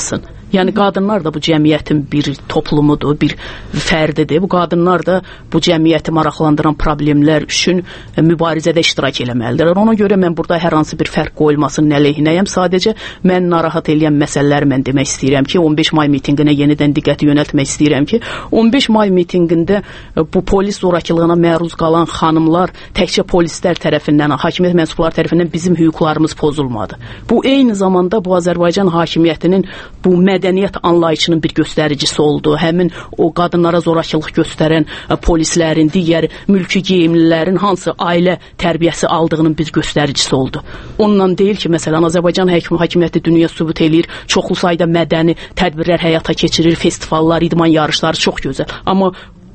Yəni qadınlar da bu cəmiyyətin bir toplumudur, bir fərdidir. Bu qadınlar da bu cəmiyyəti maraqlandıran problemlər üçün mübarizədə iştirak eləməlidirlər. Ona görə mən burada hər hansı bir fərq qoyulmasının əleyhinəyəm. Sadəcə mən narahat edən məsələləri mən demək istəyirəm ki, 15 may mitinqinə yenidən diqqəti yönəltmək istəyirəm ki, 15 may mitinqində bu polis zorakılığına məruz qalan xanımlar təkcə polislər tərəfindən, hakimiyyət mənsubları tərəfindən bizim hüquqlarımız pozulmadı. Bu eyni zamanda bu Azərbaycan hakimiyyətinin bu mədəniyyət anlayışının bir göstəricisi oldu. Həmin o qadınlara zorakılıq göstərən polislərin, digər mülki geyimlilərin hansı ailə tərbiyəsi aldığının bir göstəricisi oldu. Onunla deyil ki, məsələn, Azərbaycan hakimiyyəti dünya sübut eləyir, çoxlu sayda mədəni tədbirlər həyata keçirir, festivallar, idman yarışları çox gözəl. Amma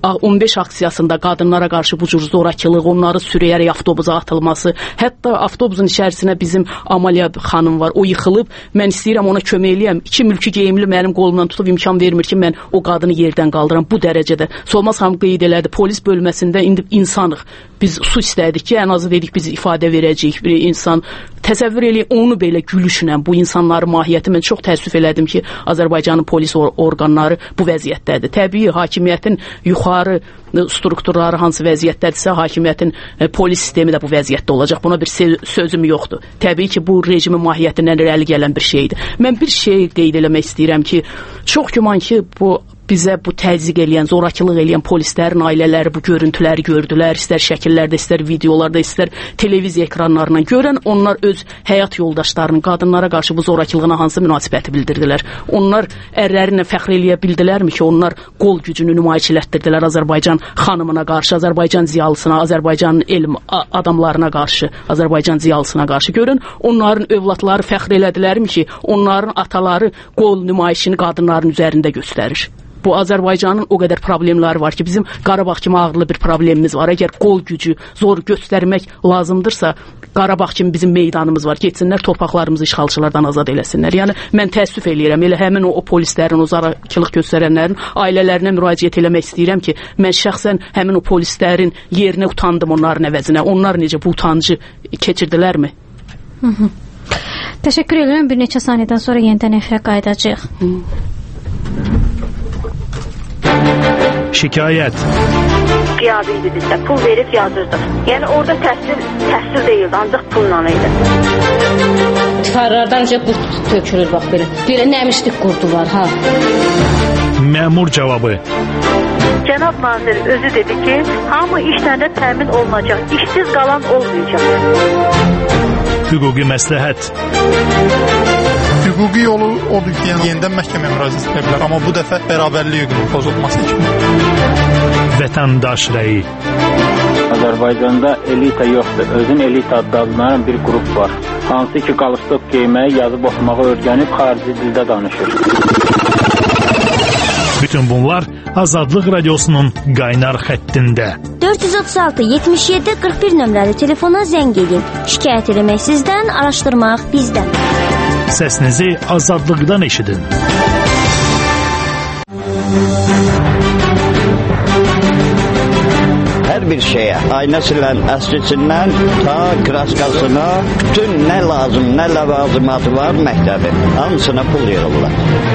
15 aksiyasında qadınlara qarşı bu cür zorakılıq, onları sürüyərək avtobusa atılması, hətta avtobusun içərisinə bizim Amaliya xanım var, o yıxılıb, mən istəyirəm ona kömək eləyəm, 2 mülki geyimli mənim qolumdan tutub imkan vermir ki, mən o qadını yerdən qaldıram bu dərəcədə. Solmaz xanım qeyd elədi, polis bölməsində indi insanıq, biz su istədik ki, ən azı dedik biz ifadə verəcəyik bir insan. Təsəvvür eləyək, onu belə gülüşlə, bu insanların mahiyyəti, mən çox təəssüf elədim ki, Azərbaycanın polis orqanları bu vəziyyətdədir. Təbii, hakimiyyətin yuxarı strukturları hansı vəziyyətdədirsə, hakimiyyətin polis sistemi də bu vəziyyətdə olacaq. Buna bir sözüm yoxdur. Təbii ki, bu rejimin mahiyyətindən irəli gələn bir şeydir. Mən bir şey qeyd eləmək istəyirəm ki, çox güman ki, bu bizə bu təzyiq eləyən, zorakılıq eləyən polislərin ailələri bu görüntüləri gördülər, istər şəkillərdə, istər videolarda, istər televiziya ekranlarından görən, onlar öz həyat yoldaşlarının qadınlara qarşı bu zorakılığına hansı münasibəti bildirdilər. Onlar ərlərinə fəxr eləyə bildilərmi ki, onlar qol gücünü nümayiş elətdirdilər Azərbaycan xanımına qarşı, Azərbaycan ziyalısına, Azərbaycanın elm adamlarına qarşı, Azərbaycan ziyalısına qarşı görün. Onların övladları fəxr elədilərmi ki, onların ataları qol nümayişini qadınların üzərində göstərir. Bu Azərbaycanın o qədər problemləri var ki, bizim Qarabağ kimi ağırlı bir problemimiz var. Əgər qol gücü zor göstərmək lazımdırsa, Qarabağ kimi bizim meydanımız var. Getsinlər torpaqlarımızı işğalçılardan azad eləsinlər. Yəni mən təəssüf eləyirəm. Elə həmin o polislərin, o zorakılıq göstərənlərin ailələrinə müraciət eləmək istəyirəm ki, mən şəxsən həmin o polislərin yerinə utandım onların əvəzinə. Onlar necə bu utancı keçirdilərmi? Təşəkkür edirəm. Bir neçə saniyədən sonra yenidən efirə qayıdacağıq. Şikayət. Qiyabi idi bizdə. Pul verib yazırdıq. Yəni orada təhsil deyildi, ancaq pulla idi. Tifarlardan qurd tökülür, bax belə. Belə nəmişlik qurdu var, ha. Məmur cavabı. Cənab nazir özü dedi ki, hamı işlərdə təmin olunacaq, işsiz qalan olmayacaq. Hüquqi məsləhət. Hüquqi yolu odur ki, yəni yenidən məhkəməyə müraciət edə bilər, amma bu dəfə bərabərlik hüququnun pozulması üçün. Vətəndaş rəyi. Azərbaycanda elita yoxdur, özün elita adlanan bir qrup var. Hansı ki, qalstok geyməyi, yazıb oxumağı öyrənib xarici dildə danışır. Bütün bunlar Azadlıq Radiosunun qaynar xəttində. 436 77 41 nömrəli telefona zəng edin. Şikayət eləmək sizdən, araşdırmaq bizdən. Səsinizi azadlıqdan eşidin. Hər bir şeyə, aynəsindən, əslisindən, ta kraskasına, bütün nə lazım, nə ləvazimatı var məktəbin, hamısına pul yığırlar.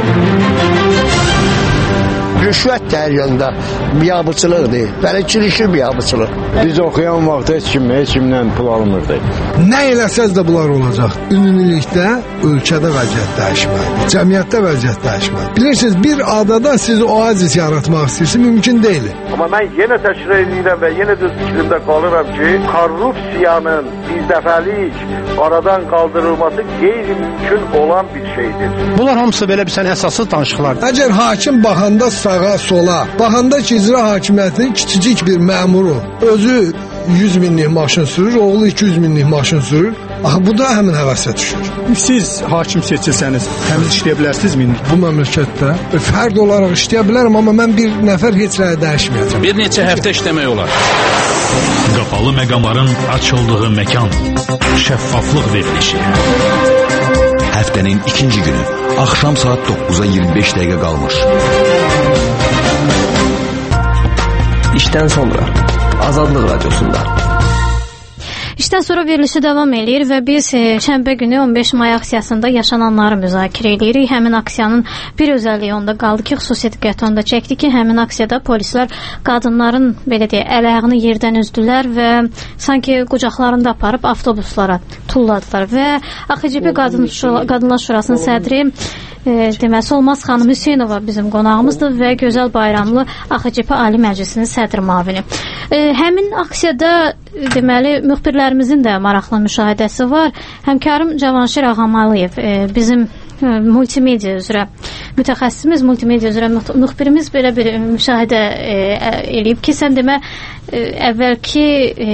Rüşvət də hər yanda biabıçılıqdır. Belə kirişi biabıçılıq. Biz oxuyan vaxt heç kimdən pul almırdı. Nə eləsəz də bunlar olacaq. Ümumilikdə ölkədə vəziyyət dəyişməlidir. Cəmiyyətdə vəziyyət dəyişməlidir. Bilirsiniz, bir adada siz oazis yaratmaq istəyirsə mümkün deyil. Amma mən yenə təkrar edirəm və yenə də fikrimdə qalıram ki, korrupsiyanın birdəfəlik aradan qaldırılması qeyri-mümkün olan bir şeydir. Bunlar hamısı belə bir sən əsassız danışıqlardır. Əgər hakim baxanda sağa, sola, baxanda ki, icra hakimiyyətinin kiçicik bir məmuru özü 100 minlik maşın sürür, oğlu 200 minlik maşın sürür. Axı, bu da həmin həvəsə düşür. Siz hakim seçilsəniz, təmiz işləyə bilərsinizmi? Bu məmləkətdə fərd olaraq işləyə bilərəm, amma mən bir nəfər heç rəyə dəyişməyəcəm. Bir neçə həftə işləmək olar. Qapalı məqamların açıldığı məkan. Şəffaflıq verilişi. Həftənin ikinci günü. Axşam saat 9'a 25 dəqiqə qalmış. İşdən sonra Azadlıq Radiosunda. İşdən sonra verilişi davam eləyir və biz şənbə günü 15 may aksiyasında yaşananları müzakirə edirik. Həmin aksiyanın bir özəlliyi onda qaldı ki, xüsusi diqqət onda çəkdi ki, həmin aksiyada polislər qadınların belə deyək, əl-ayağını yerdən üzdülər və sanki qucaqlarında aparıb avtobuslara tulladılar və AXCP Qadınlar Şurasının sədri deməsi Olmaz xanım Hüseynova bizim qonağımızdır və Gözəl Bayramlı AXCP Ali Məclisinin sədr müavini. Həmin aksiyada deməli müxbirlərimizin də maraqlı müşahidəsi var. Həmkarım Cavanşir Ağamalıyev bizim multimedia üzrə mütəxəssisimiz, multimedia üzrə müxbirimiz belə bir müşahidə eləyib ki, sən demə əvvəlki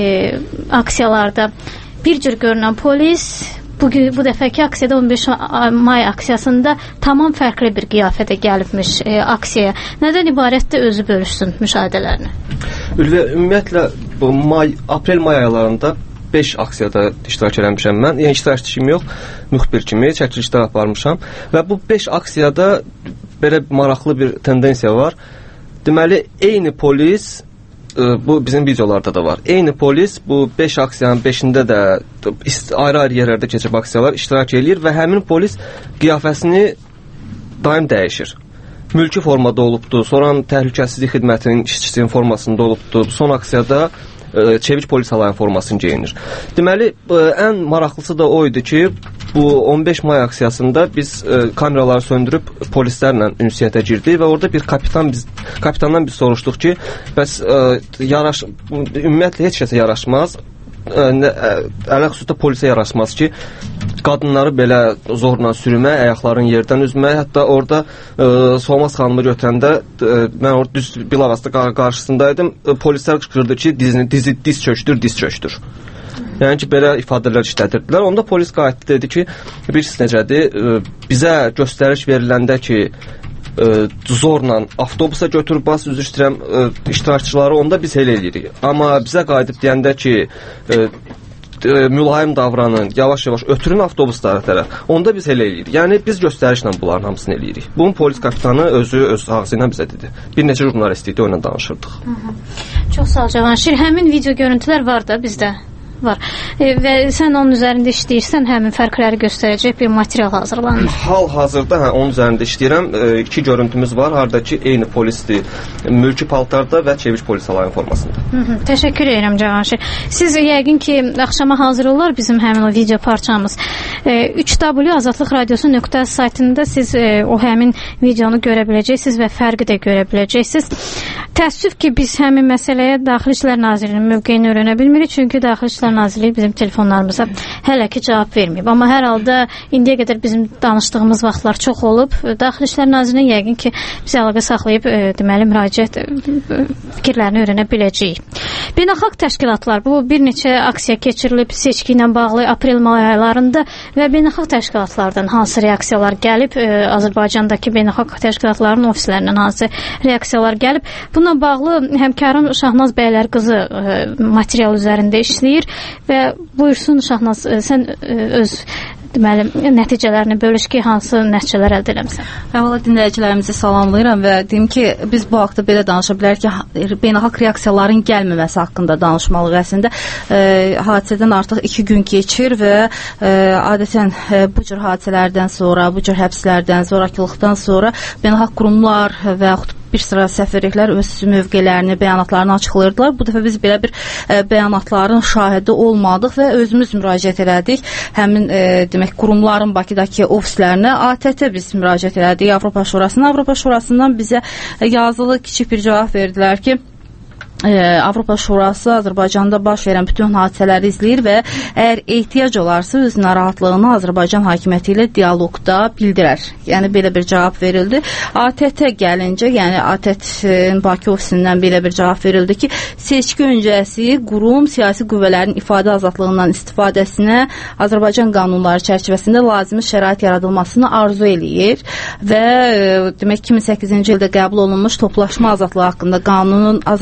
aksiyalarda bir cür görünən polis bu dəfəki aksiyada 15 may aksiyasında tamam fərqli bir qiyafədə gəlibmiş aksiyaya. Nədən ibarətdir, özü bölüşsün müşahidələrini? Ümumiyyətlə bu aprel-may aylarında 5 aksiyada iştirak eləmişəm mən. Yəni iştirakçı kimi yox, müxbir kimi çəkilişlər aparmışam və bu 5 aksiyada belə maraqlı bir tendensiya var. Deməli, eyni polis, bu bizim videolarda da var. Eyni polis bu 5 aksiyanın 5-də də ayrı-ayrı yerlərdə keçib aksiyalar iştirak eləyir və həmin polis qiyafəsini daim dəyişir. Mülki formada olubdu, sonra təhlükəsizlik xidmətinin işçisinin formasında olubdu. Son aksiyada çevik polis alayın formasını geyinir. Deməli, ən maraqlısı da o idi ki, bu 15 may aksiyasında biz kameraları söndürüb polislərlə ünsiyyətə girdik və orada bir kapitandan biz soruşduq ki, bəs ümumiyyətlə heç kəsə yaraşmaz, əlaqəsüdə polisə yaraşmaz ki, qadınları belə zorla sürmə, ayaqların yerdən üzmə, hətta orada Solmaz xanımı götürəndə mən orada düz bilavasitə qarşısındaydım, polislər qışqırdı ki, diz çöktür. Yəni ki, belə ifadələr işlədirdilər. Onda polis qayıtdı, dedi ki, bilirsiniz necədir, bizə göstəriş veriləndə ki, zorla avtobusa götürüb bas, üzr istəyirəm, iştirakçıları, onda biz elə eləyirik. Amma bizə qayıdıb deyəndə ki, mülayim davranın, yavaş-yavaş ötürün avtobuslara tərəf, onda biz elə eləyirik. Yəni, biz göstərişlə bunların hamısını eləyirik. Bunun polis kapitanı özü öz ağzı ilə bizə dedi. Bir neçə jurnalistlikdə onunla danışırdıq. Çox sağ ol Cavanşir. Həmin video görüntülər var da bizdə. Var. Və sən onun üzərində işləyirsən, həmin fərqləri göstərəcək bir material hazırlanır. Hal-hazırda onun üzərində işləyirəm. 2 görüntümüz var, haradakı eyni polisdir, mülki paltarda və çeviş polis alayın formasında. Təşəkkür edirəm Cavanşir. Siz yəqin ki, axşama hazır olar bizim həmin o video parçamız. 3W Azadlıq Radiosu saytında siz o həmin videonu görə biləcəksiniz və fərqi də görə biləcəksiniz. Təəssüf ki, biz həmin məsələyə Daxili İşlər Nazirliyinin mövqeyini öyrənə bilmirik, çünki Daxili İşlər Nazirliyi bizim telefonlarımıza hələ ki cavab verməyib. Amma hər halda indiyə qədər bizim danışdığımız vaxtlar çox olub. Daxili İşlər Nazirliyinin yəqin ki, biz əlaqə saxlayıb deməli müraciət fikirlərini öyrənə biləcəyik. Beynəlxalq təşkilatlar, bu bir neçə aksiya keçirilib seçki ilə bağlı aprel-may aylarında və beynəlxalq təşkilatlardan hansı reaksiyalar gəlib, Azərbaycandakı beynəlxalq təşkilatların ofislərindən hansı reaksiyalar gəlib. Bununla bağlı həmkarım Şahnaz Bəylər qızı material üzərində işləyir və buyursun Şahnaz, sən öz deməli nəticələrini bölüş ki, hansı nəticələr əldə eləmisən? Əvvəla dinləyicilərimizi salamlayıram və deyim ki, biz bu haqda belə danışa bilərik ki, beynəlxalq reaksiyaların gəlməməsi haqqında danışmalıyıq. Əslində hadisədən artıq 2 gün keçir və adətən bu cür hadisələrdən sonra, bu cür həbslərdən, zorakılıqdan sonra beynəlxalq qurumlar və yaxud bir sıra səfirliklər öz mövqelərini, bəyanatlarını açıqlayırdılar. Bu dəfə biz belə bir bəyanatların şahidi olmadıq və özümüz müraciət elədik. Həmin demək qurumların Bakıdakı ofislərinə, ATƏT-ə biz müraciət elədik, Avropa Şurasına. Avropa Şurasından bizə yazılı kiçik bir cavab verdilər ki, Avropa Şurası Azərbaycanda baş verən bütün hadisələri izləyir və əgər ehtiyac olarsa öz narahatlığını Azərbaycan hakimiyyəti ilə dialoqda bildirər. Yəni belə bir cavab verildi. ATƏT-ə gəlincə, yəni ATƏT-in Bakı ofisindən belə bir cavab verildi ki, seçki öncəsi qurum siyasi qüvvələrin ifadə azadlığından istifadəsinə Azərbaycan qanunları çərçivəsində lazımi şərait yaradılmasını arzu eləyir və demək 2008-ci ildə qəbul olunmuş toplaşma azadlığı haqqında qanunun azad toplaşma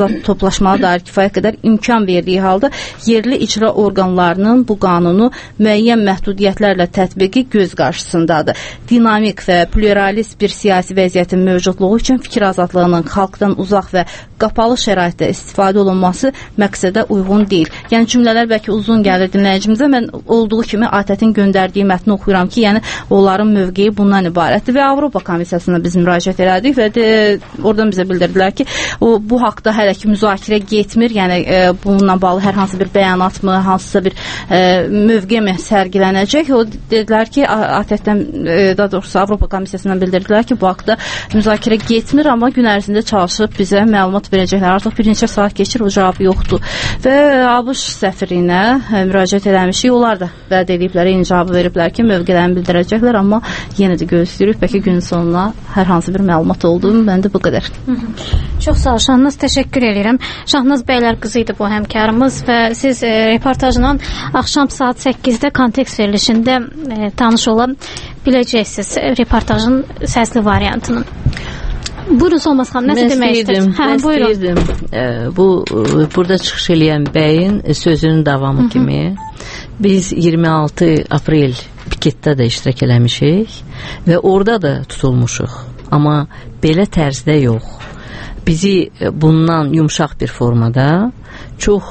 toplaşmağa dair kifayət qədər imkan verdiyi halda yerli icra orqanlarının bu qanunu müəyyən məhdudiyyətlərlə tətbiqi göz qarşısındadır. Dinamik və pluralist bir siyasi vəziyyətin mövcudluğu üçün fikir azadlığının xalqdan uzaq və qapalı şəraitdə istifadə olunması məqsədə uyğun deyil. Yəni cümlələr bəlkə uzun gəlir dinləyicimizə. Mən olduğu kimi ATƏT-in göndərdiyi mətni oxuyuram ki, yəni onların mövqeyi bundan ibarətdir və Avropa Komissiyasına biz müraciət elədik və oradan bizə bildirdilər ki, bu haqda hələ ki müzakirə getmir. Yəni bununla bağlı hər hansı bir bəyanat mı, hansısa bir mövqe mi sərgilənəcək? O dedilər ki, ATƏT-dən daha doğrusu Avropa Komissiyasından bildirdilər ki, bu haqda müzakirə getmir, amma gün ərzində çalışıb bizə məlumat verəcəklər. Artıq bir neçə saat keçir, o cavab yoxdur. Və ABŞ səfirinə müraciət eləmişik. Onlar da vəd ediblər, eyni cavabı veriblər ki, mövqələrini bildirəcəklər, amma yenə də gözləyirik. Bəlkə günün sonuna hər hansı bir məlumat oldu. Məndə bu qədər. Çox sağ ol Şahnaz, təşəkkür edirəm. Şahnaz Bəylər qızı idi bu həmkarımız və siz reportajla axşam saat 8-də kontekst verilişində tanış ola biləcəksiniz reportajın səsli variantının. Buyurun Solmaz xanım, nəsə demək istəyirsiniz? Mən istəyirdim. Burada çıxış eləyən bəyin sözünün davamı kimi biz 26 aprel piketdə də iştirak eləmişik və orada da tutulmuşuq. Amma belə tərzdə yox. Bizi bundan yumşaq bir formada çox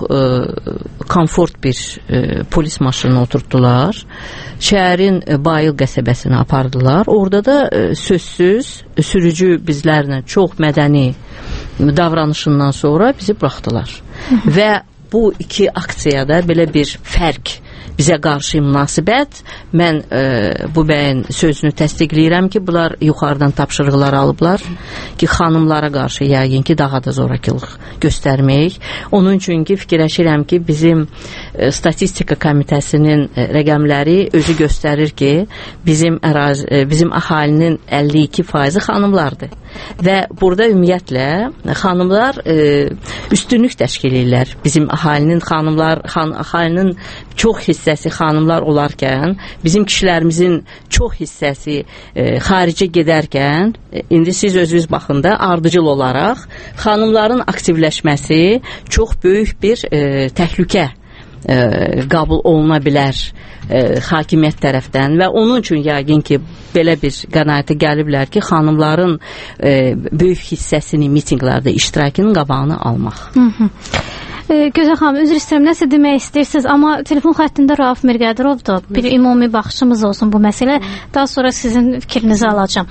komfort bir polis maşınına oturtdular. Şəhərin Bayıl qəsəbəsinə apardılar. Orada da sözsüz sürücü bizlərlə çox mədəni davranışından sonra bizi buraxdılar. Və bu iki aksiyada belə bir fərq, bizə qarşı münasibət, mən bu bəyin sözünü təsdiqləyirəm ki, bunlar yuxarıdan tapşırıqlar alıblar ki, xanımlara qarşı yəqin ki, daha da zorakılıq göstərmək. Onun üçün ki, fikirləşirəm ki, bizim statistika komitəsinin rəqəmləri özü göstərir ki, bizim əhalinin 52% xanımlardır. Və burada ümumiyyətlə xanımlar üstünlük təşkil edirlər. Bizim əhalinin əhalinin çox hissəsi xanımlar olarkən, bizim kişilərimizin çox hissəsi xaricə gedərkən, indi siz özünüz baxın da ardıcıl olaraq xanımların aktivləşməsi çox böyük bir təhlükə qəbul oluna bilər hakimiyyət tərəfdən və onun üçün yəqin ki, belə bir qənaətə gəliblər ki, xanımların böyük hissəsini mitinqlərdə iştirakının qabağını almaq. Gözəl xanım, üzr istəyirəm, nəsə demək istəyirsiniz, amma telefon xəttində Rauf Mirqədirovdur. Bir ümumi baxışımız olsun bu məsələ. Daha sonra sizin fikrinizi alacağım.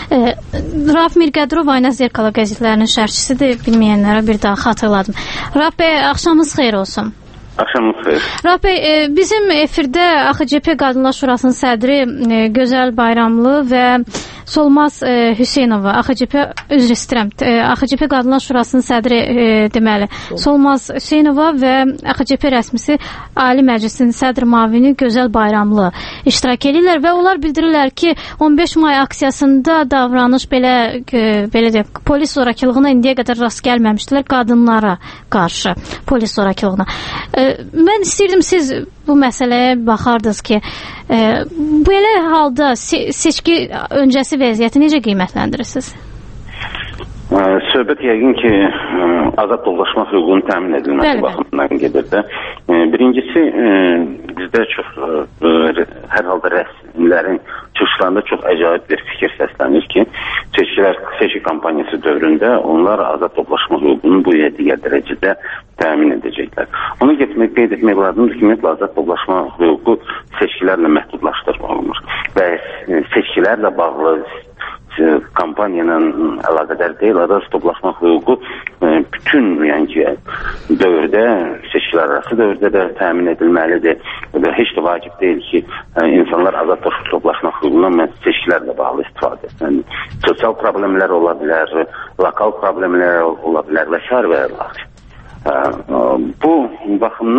Rauf Mirqədirov Ayna Zerkala qəzetlərinin şərhçisidir. Bilməyənlərə bir daha xatırladım. Rauf bəy, axşamınız xeyir olsun. Axşamınız xeyir. Rauf bəy, bizim efirdə AXCP Qadınlar Şurasının sədri Gözəl Bayramlı və Solmaz Hüseynova, üzr istəyirəm, AXCP Qadınlar Şurasının sədri deməli, Solmaz Hüseynova və AXCP rəsmisi Ali Məclisin sədr müavini Gözəl Bayramlı iştirak edirlər və onlar bildirirlər ki, 15 may aksiyasında davranış belə deyək, polis zorakılığına indiyə qədər rast gəlməmişdilər qadınlara qarşı polis zorakılığına. Mən istəyirdim siz bu məsələyə baxardınız ki, belə halda seçki öncəsi vəziyyəti necə qiymətləndirirsiniz? Söhbət yəqin ki, azad dolaşma hüququnun təmin edilməsi baxımından gedir də. Birincisi, bizdə çox, hər halda rəsmilərin çıxışlarında çox əcaib bir fikir səslənir ki, seçki kampaniyası dövründə onlar azad dolaşma hüququnu bu digər dərəcədə təmin edəcəklər. Onu qeyd etmək lazımdır ki, ümumiyyətlə azad dolaşma hüququ seçkilərlə məhdudlaşdırılır və seçkilərlə bağlı kampaniyanla əlaqədar deyil, azad toplaşma hüququ bütün dövrdə, seçkilər arası dövrdə də təmin edilməlidir və heç də vacib deyil ki, insanlar azad toplaşma hüququndan seçkilərlə bağlı istifadə etsin. Sosial problemlər ola bilər, lokal problemlər ola bilər və s. və s. Bu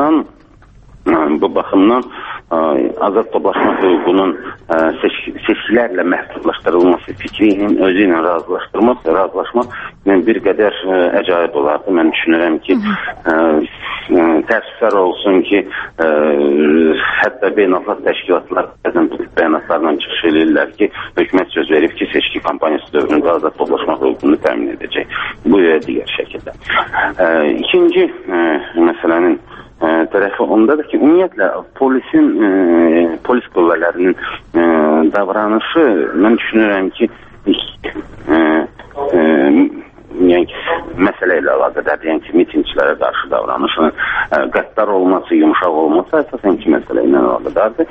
baxımdan azad toplaşma hüququnun seçki faktlərlə məhdudlaşdırılması fikrinin özü ilə razılaşmaq bir qədər əcaib olardı. Mən düşünürəm ki, təəssüflər olsun ki, hətta beynəlxalq təşkilatlar bəyanatlarla çıxış edirlər ki, hökumət söz verib ki, seçki kampaniyası dövründə azad toplaşmaq hüququnu təmin edəcək. Bu ya digər şəkildə. İkinci məsələnin tərəfi ondadır ki, ümumiyyətlə polis qüvvələrinin davranışı, mən düşünürəm ki, məsələ ilə əlaqədar, yəni ki, mitingçilərə qarşı davranışının qəddar olması, yumuşaq olması əsasən iki məsələ ilə əlaqədardır.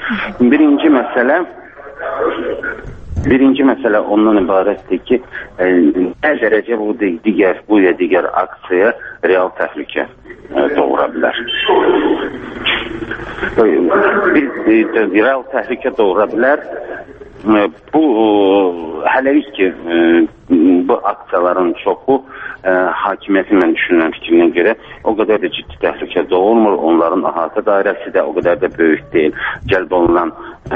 Birinci məsələ ondan ibarətdir ki, nə dərəcə bu digər aksiyaya real təhlükə doğura bilər. Real təhlükə doğura bilər. Bu hələlik ki, bu aksiyaların çoxu hakimiyyətin mən düşünürəm fikrinə görə o qədər də ciddi təhlükə doğurmur. Onların əhatə dairəsi də o qədər də böyük deyil. Cəlb olunan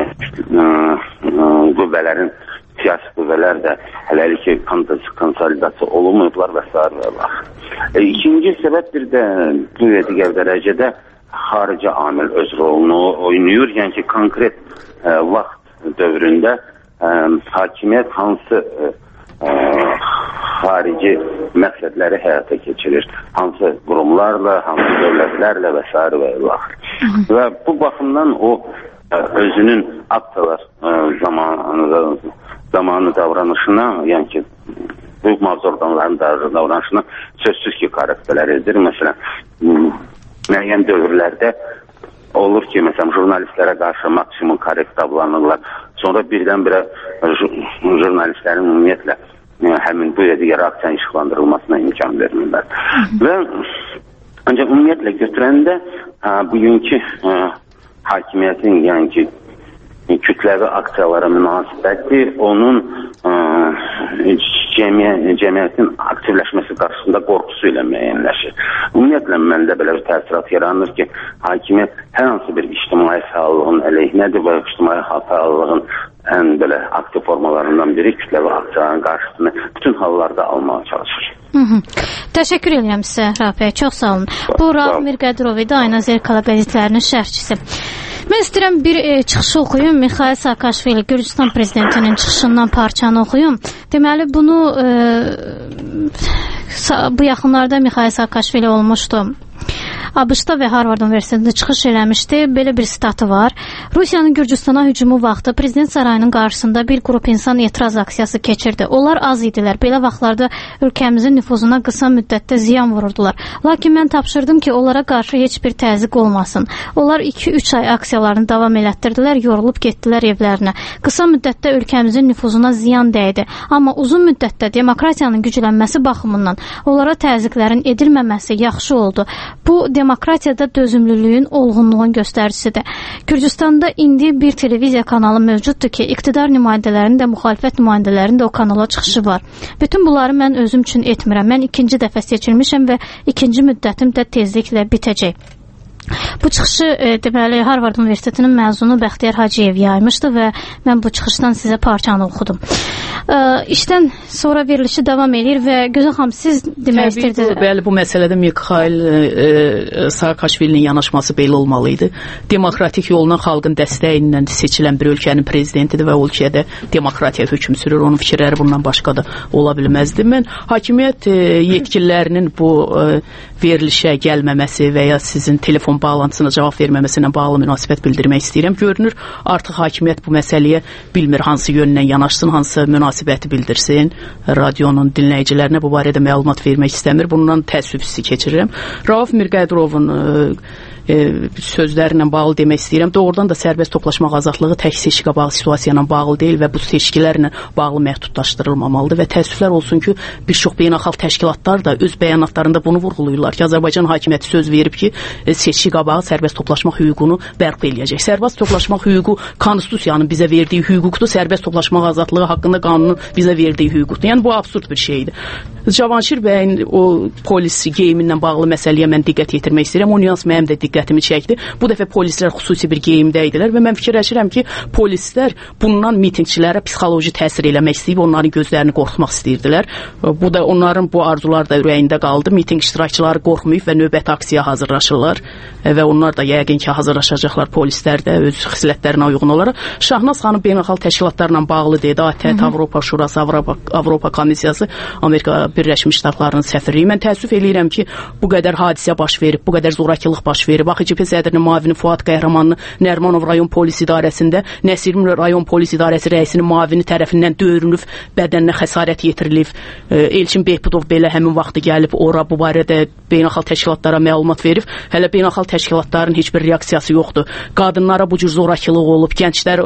qüvvələrin, siyasi qüvvələr də hələlik ki, konsolidasiya olunmayıblar və s. İkinci səbəb bir də bu və digər dərəcədə xarici amil öz rolunu oynayır. Yəni ki, konkret vaxt dövründə hakimiyyət hansı xarici məqsədləri həyata keçirir, hansı qurumlarla, hansı dövlətlərlə və s. Və bu baxımdan o özünün aksiyalar zamanı davranışına, yəni ki, hüquq mühafizə orqanlarının davranışına sözsüz ki, korrektlər edir. Məsələn, müəyyən dövrlərdə olur ki, məsələn, jurnalistlərə qarşı maksimum korrekt davranırlar. Sonra birdən-birə jurnalistlərin ümumiyyətlə həmin bu ya digər aksiyanın işıqlandırılmasına imkan vermirlər. Və ancaq ümumiyyətlə götürəndə bugünkü hakimiyyətin, yəni ki, kütləvi aksiyalara münasibəti onun cəmiyyətin aktivləşməsi qarşısında qorxusu ilə müəyyənləşir. Ümumiyyətlə, məndə belə bir təsirat yaranır ki, hakimiyyət hər hansı bir ictimai fəallığın əleyhinədir və ictimai fəallığın ən belə aktiv formalarından biri kütləvi aksiyaların qarşısını bütün hallarda almağa çalışır. Təşəkkür edirəm sizə, Rauf bəy, çox sağ olun. Bu, Rauf Mirqədirov idi, Ayna Zerkala qəzetlərinin şərhçisi. Mən istəyirəm bir çıxışı oxuyum. Mikhail Saakashvili, Gürcüstan prezidentinin çıxışından parçanı oxuyum. Deməli, bunu bu yaxınlarda Mikhail Saakashvili olmuşdu. ABŞ-da və Harvard Universitetində çıxış eləmişdi. Belə bir sitatı var. Rusiyanın Gürcüstana hücumu vaxtı prezident sarayının qarşısında bir qrup insan etiraz aksiyası keçirdi. Onlar az idilər. Belə vaxtlarda ölkəmizin nüfuzuna qısa müddətdə ziyan vururdular. Lakin mən tapşırdım ki, onlara qarşı heç bir təzyiq olmasın. Onlar 2-3 ay aksiyalarını davam elətdirdilər, yorulub getdilər evlərinə. Qısa müddətdə ölkəmizin nüfuzuna ziyan dəydi. Amma uzun müddətdə demokratiyanın güclənməsi baxımından onlara təzyiqlərin edilməməsi yaxşı oldu. Bu, demokratiyada dözümlülüyün olğunluğun göstəricisidir. Gürcüstanda indi bir televiziya kanalı mövcuddur ki, iqtidar nümayəndələrinin də, müxalifət nümayəndələrinin də o kanala çıxışı var. Bütün bunları mən özüm üçün etmirəm. Mən ikinci dəfə seçilmişəm və ikinci müddətim də tezliklə bitəcək. Bu çıxışı deməli Harvard Universitetinin məzunu Bəxtiyar Hacıyev yaymışdı və mən bu çıxışdan sizə parçanı oxudum. İşdən sonra verilişi davam edir və Gözəl xanım, siz demək istəyirsiniz. Bəli, bu məsələdə Mikhail Saakashvilinin yanaşması belə olmalı idi. Demokratik yolla xalqın dəstəyi ilə seçilən bir ölkənin prezidentidir və o ölkədə demokratiya hökm sürür. Onun fikirləri bundan başqa da ola bilməzdi. Mən hakimiyyət yetkililərinin bu verilişə gəlməməsi və ya sizin telefon bağlantısına cavab verməməsinə bağlı münasibət bildirmək istəyirəm. Görünür, artıq hakimiyyət bu məsələyə bilmir hansı yöndən yanaşsın, hansı münasibəti bildirsin. Radionun dinləyicilərinə bu barədə məlumat vermək istəmir. Bundan təəssüf hissi keçirirəm. Rauf Mirqədirovun sözlərlə bağlı demək istəyirəm. Doğrudan da sərbəst toplaşmaq azadlığı tək seçkiyə bağlı situasiya ilə bağlı deyil və bu seçkilərlə bağlı məhdudlaşdırılmamalıdır və təəssüflər olsun ki, bir çox beynəlxalq təşkilatlar da öz bəyanatlarında bunu vurğulayırlar ki, Azərbaycan hakimiyyəti söz verib ki, seçki qabağı sərbəst toplaşmaq hüququnu bərpa eləyəcək. Sərbəst toplaşmaq hüququ konstitusiyanın bizə verdiyi hüquqdur, sərbəst toplaşmaq azadlığı haqqında qanunun bizə verdiyi hüquqdur. Yəni bu absurd bir şeydir. Cavanşir bəyin o polis geyimindən bağlı məsələyə mən diqqət yetirmək istəyirəm. O nüans mənim də diqqətimi çəkdi. Bu dəfə polislər xüsusi bir geyimdə idilər və mən fikirləşirəm ki, polislər bundan mitinqçilərə psixoloji təsir eləmək istəyib, onların gözlərini qorxutmaq istəyirdilər. Bu da onların bu arzular da ürəyində qaldı. Mitinq iştirakçıları qorxmayıb və növbəti aksiyaya hazırlaşırlar və onlar da yəqin ki, hazırlaşacaqlar, polislər də öz xislətlərinə uyğun olaraq. Şahnaz xanım beynəlxalq təşkilatlarla bağlı dedi. ATƏT, Avropa Şurası, Avropa Komissiyası, Amerika Birləşmiş Ştatlarının səfirliyi. Mən təəssüf eləyirəm ki, bu qədər hadisə baş verib, bu qədər zorakılıq baş verib. AXCP sədrinin müavini Fuad Qəhrəmanlı Nərimanov rayon polis idarəsində, Nəsirim rayon polis idarəsi rəisinin müavini tərəfindən döyürülüb, bədəninə xəsarət yetirilib. Elçin Behbudov belə həmin vaxtı gəlib ora bu barədə beynəlxalq təşkilatlara məlumat verib. Hələ beynəlxalq təşkilatların heç bir reaksiyası yoxdur. Qadınlara bu cür zorakılıq olub, gənclər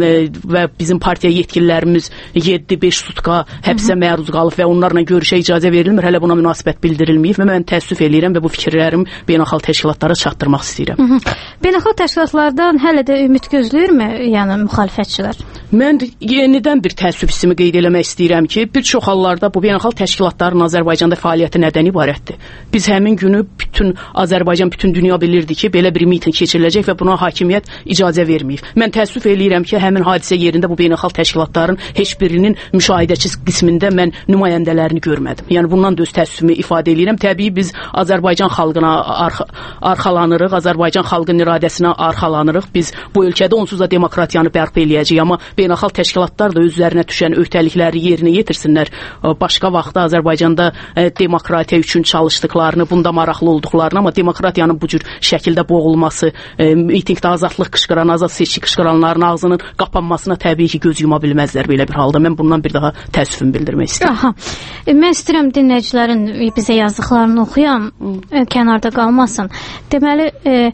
və bizim partiya yetkililərimiz 7-5 sutka həbsə məruz qalıb və onlarla görüşə icazə verilmir. Hələ buna münasibət bildirilməyib və mən təəssüf eləyirəm və bu fikirlərimi beynəlxalq təşkilatlara çatdırmaq istəyirəm. Beynəlxalq təşkilatlardan hələ də ümid gözləyirmi, yəni müxalifətçilər? Mən yenidən bir təəssüf hissimi qeyd eləmək istəyirəm ki, bir çox hallarda bu beynəlxalq təşkilatların Azərbaycanda fəaliyyəti nədən ibarətdir? Biz həmin günü bütün Azərbaycan, bütün dünya bilirdi ki, belə bir miting keçiriləcək və buna hakimiyyət icazə verməyib. Mən təəssüf eləyirəm ki, həmin hadisə yerində bu beynəlxalq təşkilatların heç birinin müşahidəçi qismində mən nümayəndələrini görmədim. Yəni bundan da öz təəssüfümü ifadə eləyirəm. Təbii biz Azərbaycan xalqına arxalanırıq, Azərbaycan xalqının iradəsinə arxalanırıq. Biz bu ölkədə onsuz da demokratiyanı bərpa eləyəcəyik, amma beynəlxalq təşkilatlar da özlərinə düşən öhdəlikləri yerinə yetirsinlər. Başqa vaxtda Azərbaycanda demokratiya üçün çalışdıqlarını, bunda maraqlı olduqlarını, amma demokratiyanın bu cür şəkildə boğulması, mitingdə azadlıq qışqıran, azad seçki qışqıranların ağzının qapanmasına təbii ki, göz yuma bilməzlər belə bir halda. Mən bundan bir daha təəssüfümü bildirmək istəyirəm. Mən istəyirəm dinləyicilərin bizə yazdıqlarını oxuyam, kənarda qalmasın. Deməli,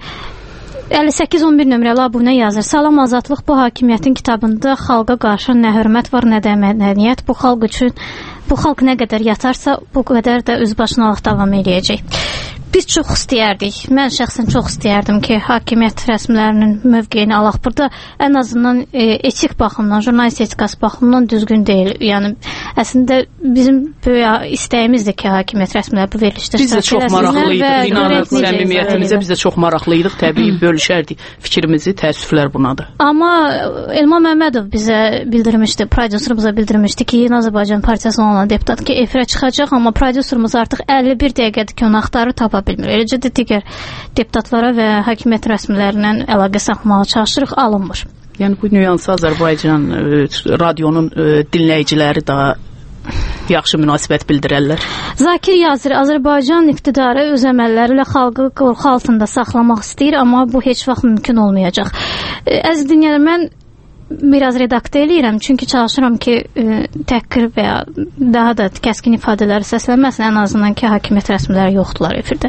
58-11 nömrəli abunə yazır. Salam, Azadlıq bu hakimiyyətin kitabında xalqa qarşı nə hörmət var, nə də mədəniyyət. Bu xalq nə qədər yatarsa, bu qədər də özbaşınalıq davam eləyəcək. Biz çox istəyərdik, mən şəxsən çox istəyərdim ki, hakimiyyət rəsmilərinin mövqeyini alaq. Burada ən azından etik baxımdan, jurnalist etikası baxımdan düzgün deyil. Yəni, əslində bizim böyük istəyimizdir ki, hakimiyyət rəsmiləri bu verilişdə biz də çox maraqlıydıq, inanın səmimiyyətimizə biz də çox maraqlıydıq, təbii bölüşərdik fikrimizi, təəssüflər bunadır. Amma Elman Məmmədov bizə bildirmişdi, prodüserimize bildirmişdi ki, Yeni Azərbaycan Partiyasından olan deputat ki, efirə çıxacaq, amma prodüserimiz artıq 51 dəqiqədir ki, onu axtarır, tapa bilmir. Eləcə də digər deputatlara və hakimiyyət rəsmilərindən əlaqə saxlamağa çalışırıq, alınmır. Yəni bu nüansı Azərbaycan radionun dinləyiciləri daha yaxşı münasibət bildirərlər. Zakir yazır, Azərbaycan iqtidarı öz əməlləri ilə xalqı qorxu altında saxlamaq istəyir, amma bu heç vaxt mümkün olmayacaq. Əziz dinləyicilər, mən biraz redaktə eləyirəm, çünki çalışıram ki, təhqir və ya daha da kəskin ifadələri səslənməsin, ən azından ki, hakimiyyət rəsmiləri yoxdular efirdə.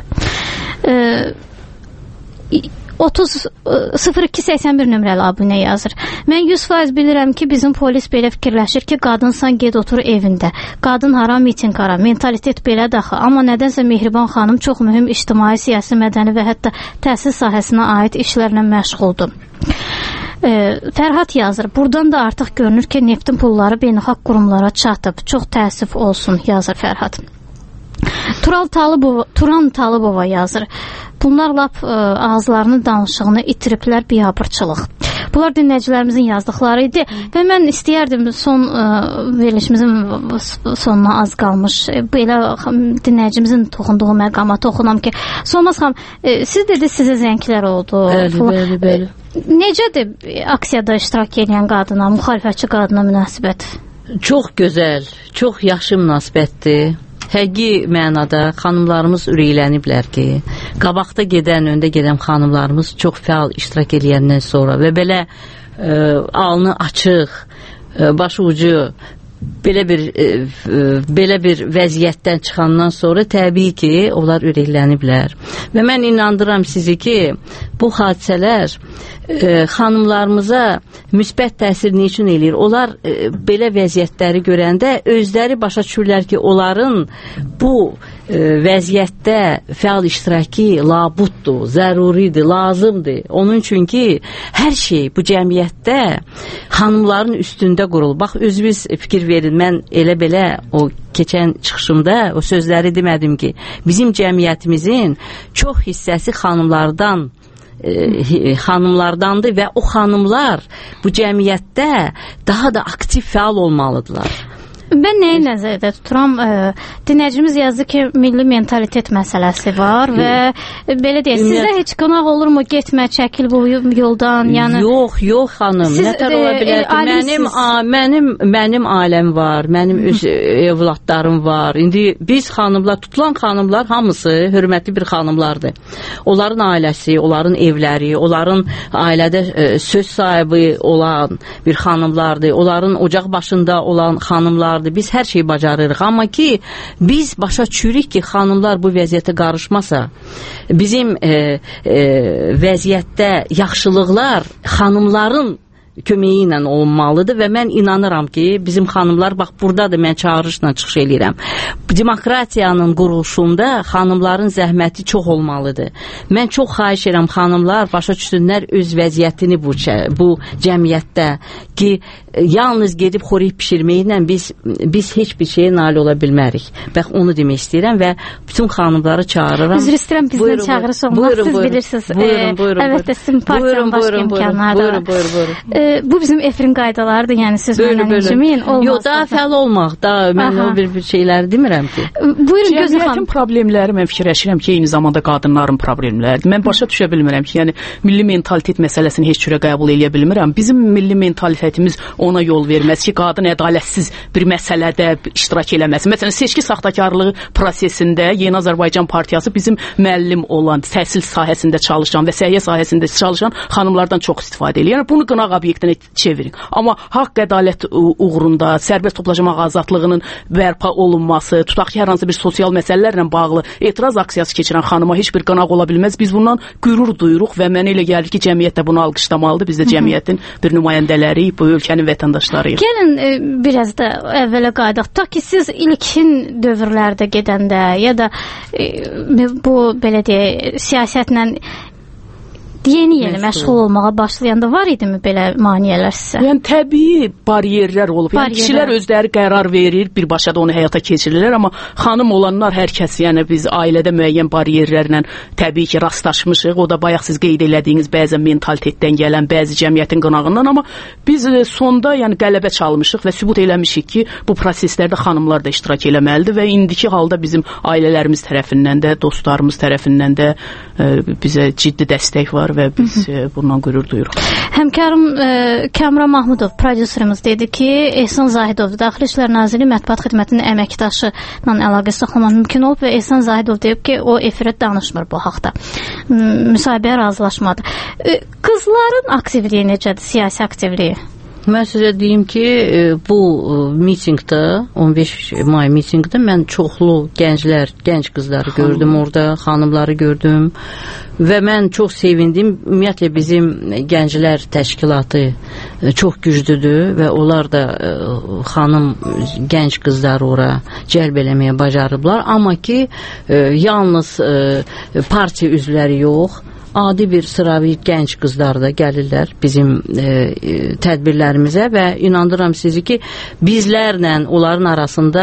0281 nömrəli abunə yazır. Mən 100% bilirəm ki, bizim polis belə fikirləşir ki, qadınsan ged otur evində. Qadın hara, miting hara, mentalitet belə daxı. Amma nədənsə Mehriban xanım çox mühüm ictimai, siyasi, mədəni və hətta təhsil sahəsinə aid işlərlə məşğuldur. Fərhad yazır, buradan da artıq görünür ki, neftin pulları beynəlxalq qurumlara çatıb. Çox təəssüf olsun, yazır Fərhad. Turan Talıbova yazır. Bunlar lap ağızlarının danışığını itiriblər, biabırçılıq. Bunlar dinləyicilərimizin yazdıqları idi və mən istəyərdim son verilişimizin sonuna az qalmış belə dinləyicimizin toxunduğu məqama toxunam ki, Solmaz xanım, siz dediniz sizə zənglər oldu. Bəli. Necədir aksiyada iştirak edən qadına, müxalifətçi qadına münasibət? Çox gözəl, çox yaxşı münasibətdir. Həqiqi mənada xanımlarımız ürəkləniblər ki, qabaqda gedən, öndə gedən xanımlarımız çox fəal iştirak edəndən sonra və belə alnı açıq, başı ucu belə bir vəziyyətdən çıxandan sonra təbii ki, onlar ürəkləniblər. Və mən inandıram sizi ki, bu hadisələr xanımlarımıza müsbət təsir niçin eləyir? Onlar belə vəziyyətləri görəndə özləri başa düşürlər ki, onların bu vəziyyətdə fəal iştirakı labuddur, zəruridir, lazımdır. Onun üçün ki, hər şey bu cəmiyyətdə xanımların üstündə qurulur. Bax, özünüz fikir verin, mən elə belə o keçən çıxışımda o sözləri demədim ki, bizim cəmiyyətimizin çox hissəsi xanımlardandır və o xanımlar bu cəmiyyətdə daha da aktiv fəal olmalıdırlar. Mən nəyi nəzərdə tuturam? Dinləyicimiz yazdı ki, milli mentalitet məsələsi var və belə deyək, sizə heç qonaq olurmu? Getmə, çəkil bu yoldan. Yəni Yox xanım, nətər ola bilər? Mənim ailəm var, mənim öz evladlarım var. İndi biz xanımlar, tutulan xanımlar hamısı hörmətli bir xanımlardır. Onların ailəsi, onların evləri, onların ailədə söz sahibi olan bir xanımlardır. Onların ocaq başında olan xanımlar. Biz hər şeyi bacarırıq. Amma ki, biz başa düşürük ki, xanımlar bu vəziyyətə qarışmasa, bizim vəziyyətdə yaxşılıqlar xanımların köməyi ilə olmalıdır və mən inanıram ki, bizim xanımlar, bax buradadır, mən çağırışla çıxış edirəm. Demokratiyanın quruluşunda xanımların zəhməti çox olmalıdır. Mən çox xahiş edirəm, xanımlar başa düşsünlər öz vəziyyətini bu cəmiyyətdə ki, yalnız gedib xoriyib pişirməklə biz heç bir şeyə nail ola bilmərik. Bax, onu demək istəyirəm və bütün xanımları çağırıram. Üzr istəyirəm, bizdən çağırış olmaz, siz bilirsiniz. Əlbəttə, sizin partiyanın başqa imkanları da var. Bu bizim efrin qaydalarıdır, yəni siz mənə incəməyin, olmaz. Yox, daha fəal olmaq, mən o bir şeyləri demirəm ki. Buyurun, cəmiyyətin problemləri, mən fikirləşirəm ki, eyni zamanda qadınların problemləridir. Mən başa düşə bilmirəm ki, yəni milli mentalitet məsələsini heç cürə qəbul edə bilmirəm. Bizim milli mentalitetimiz ona yol verməz ki, qadın ədalətsiz bir məsələdə iştirak eləməsin. Məsələn, seçki saxtakarlığı prosesində Yeni Azərbaycan Partiyası bizim müəllim olan, təhsil sahəsində çalışan və səhiyyə sahəsində çalışan xanımlardan çox istifadə edir. Yəni bunu qınaq obyektinə çevirin. Amma haqq ədalət uğrunda sərbəst toplaşmaq azadlığının bərpa olunması, tutaq ki, hər hansı bir sosial məsələlərlə bağlı etiraz aksiyası keçirən xanıma heç bir qınaq ola bilməz. Biz bundan qürur duyuruq və mənə elə gəlir ki, cəmiyyət də bunu alqışlamalıdır. Biz də cəmiyyətin bir nümayəndələri, bu ölkənin vətəndaşlarıyıq. Gəlin biraz da əvvələ qayıdaq. Ta ki, siz ilkin dövrlərdə gedəndə ya da bu belə deyək, siyasətlə yeni məşğul olmağa başlayanda var idimi belə maneələr sizə? Yəni təbii bariyerlər olub. Yəni kişilər özləri qərar verir, birbaşa da onu həyata keçirirlər, amma xanım olanlar hər kəs, yəni biz ailədə müəyyən bariyerlərlə təbii ki, rastlaşmışıq. O da bayaq siz qeyd elədiyiniz bəzən mentalitetdən gələn, bəzi cəmiyyətin qınağından, amma biz sonda yəni qələbə çalmışıq və sübut eləmişik ki, bu proseslərdə xanımlar da iştirak eləməlidir və indiki halda bizim ailələrimiz tərəfindən də, dostlarımız tərəfindən də bizə ciddi dəstək var və biz bundan qürur duyuruq. Həmkarım Kamran Mahmudov, prodüserimiz dedi ki, Ehsan Zahidov, Daxili İşlər Nazirliyi Mətbuat Xidmətinin əməkdaşı ilə əlaqə saxlamaq mümkün olub və Ehsan Zahidov deyib ki, o efirə danışmır bu haqda. Müsahibəyə razılaşmadı. Qızların aktivliyi necədir, siyasi aktivliyi? Mən sizə deyim ki, bu mitingdə, 15 may mitingdə mən çoxlu gənc qızları gördüm orada, xanımları gördüm və mən çox sevindim. Ümumiyyətlə bizim gənclər təşkilatı çox güclüdür və onlar da xanım gənc qızları ora cəlb eləməyə bacarıblar. Amma ki, yalnız partiya üzvləri yox, adi bir sıravi gənc qızlar da gəlirlər bizim tədbirlərimizə və inandırıram sizi ki, bizlərlə onların arasında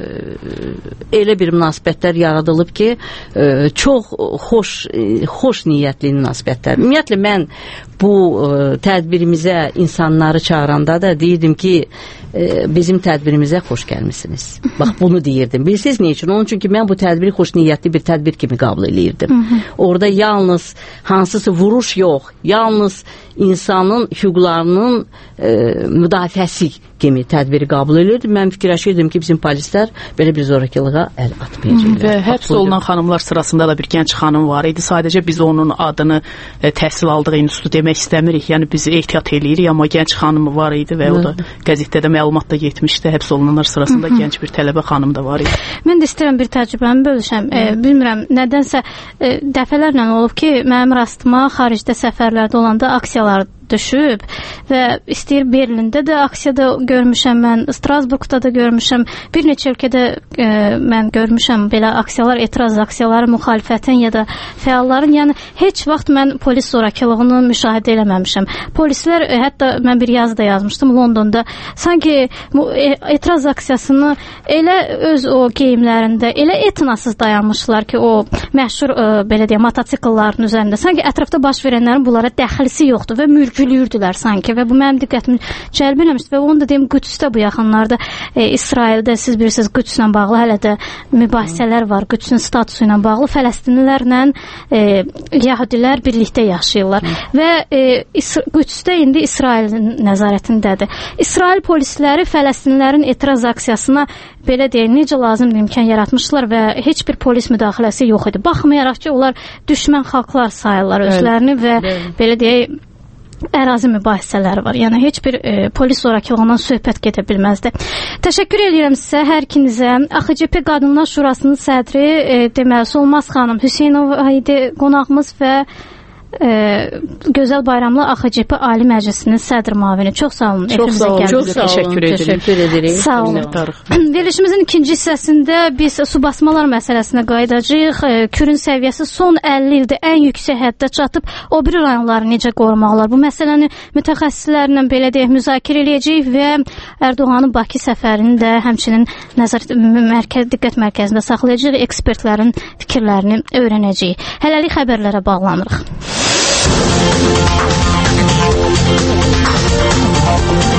elə bir münasibətlər yaradılıb ki, çox xoş niyyətli münasibətlər. Ümumiyyətlə, mən bu tədbirimizə insanları çağıranda da deyirdim ki, bizim tədbirimizə xoş gəlmişsiniz. Bax, bunu deyirdim. Bilirsiniz nə üçün? Onun üçün ki, mən bu tədbiri xoş niyyətli bir tədbir kimi qəbul edirdim. Orada yalnız hansısa vuruş yox, yalnız insanın hüquqlarının müdafiəsi kimi tədbiri qəbul edirdim. Mən fikirləşirdim ki, bizim polislər belə bir zorakılığa əl atmayacaqlar. Və həbs olunan xanımlar sırasında da bir gənc xanım var idi. Sadəcə biz onun adını təhsil aldığı institut demək istəmirik. Yəni biz ehtiyat eləyirik, amma gənc xanım var idi və o da qəzetdə məlumat da getmişdi. Həbs olunanlar sırasında gənc bir tələbə xanım da var idi. Mən də istəyirəm bir təcrübəmi bölüşəm. Bilmirəm, nədənsə dəfələrlə olub ki, mənim rastıma xaricdə səfərlərdə olanda aksiyalar düşüb və istəyir Berlində də aksiyada görmüşəm mən, Strasburgda da görmüşəm, bir neçə ölkədə mən görmüşəm belə aksiyalar, etiraz aksiyaları, müxalifətin ya da fəalların, yəni heç vaxt mən polis zorakılığını müşahidə eləməmişəm. Polislər, hətta mən bir yazı da yazmışdım Londonda, sanki etiraz aksiyasını elə öz o geyimlərində, elə etinasız dayanmışlar ki, o məşhur belə deyək, mototsiklların üzərində, sanki ətrafda baş verənlərin bunlara dəxlisi yoxdur və mürgülüyürdülər sanki və bu mənim diqqətimi cəlb eləmişdi və onu da deyim, Qüdsdə bu yaxınlarda İsraildə, siz bilirsiniz, Qüdslə bağlı hələ də mübahisələr var, Qüdsün statusu ilə bağlı Fələstinlilərlə Yəhudilər birlikdə yaşayırlar və Qüdsdə indi İsrailin nəzarətindədir. İsrail polisləri Fələstinlilərin etiraz aksiyasına belə deyək, necə lazımdır imkan yaratmışlar və heç bir polis müdaxiləsi yox idi. Baxmayaraq ki, onlar düşmən xalqlar sayırlar özlərini və belə deyək, ərazi mübahisələri var. Yəni heç bir polis zorakılığından söhbət gedə bilməzdi. Təşəkkür edirəm sizə, hər ikinizə. AXCP Qadınlar Şurasının sədri deməli Solmaz xanım Hüseynova idi qonağımız və Gözəl Bayramlı AXCP Ali Məclisinin sədr müavini. Çox sağ olun. Çox sağ olun. Çox təşəkkür edirik. Sağ olun. Verilişimizin ikinci hissəsində biz su basmalar məsələsinə qayıdacağıq. Kürün səviyyəsi son 50 ildə ən yüksək həddə çatıb. O biri rayonları necə qorumaq olar? Bu məsələni mütəxəssislərlə belə deyək müzakirə edəcəyik və Ərdoğanın Bakı səfərini də həmçinin diqqət mərkəzində saxlayacağıq. Ekspertlərin fikirlərini öyrənəcəyik. Hələlik xəbərlərə bağlanırıq.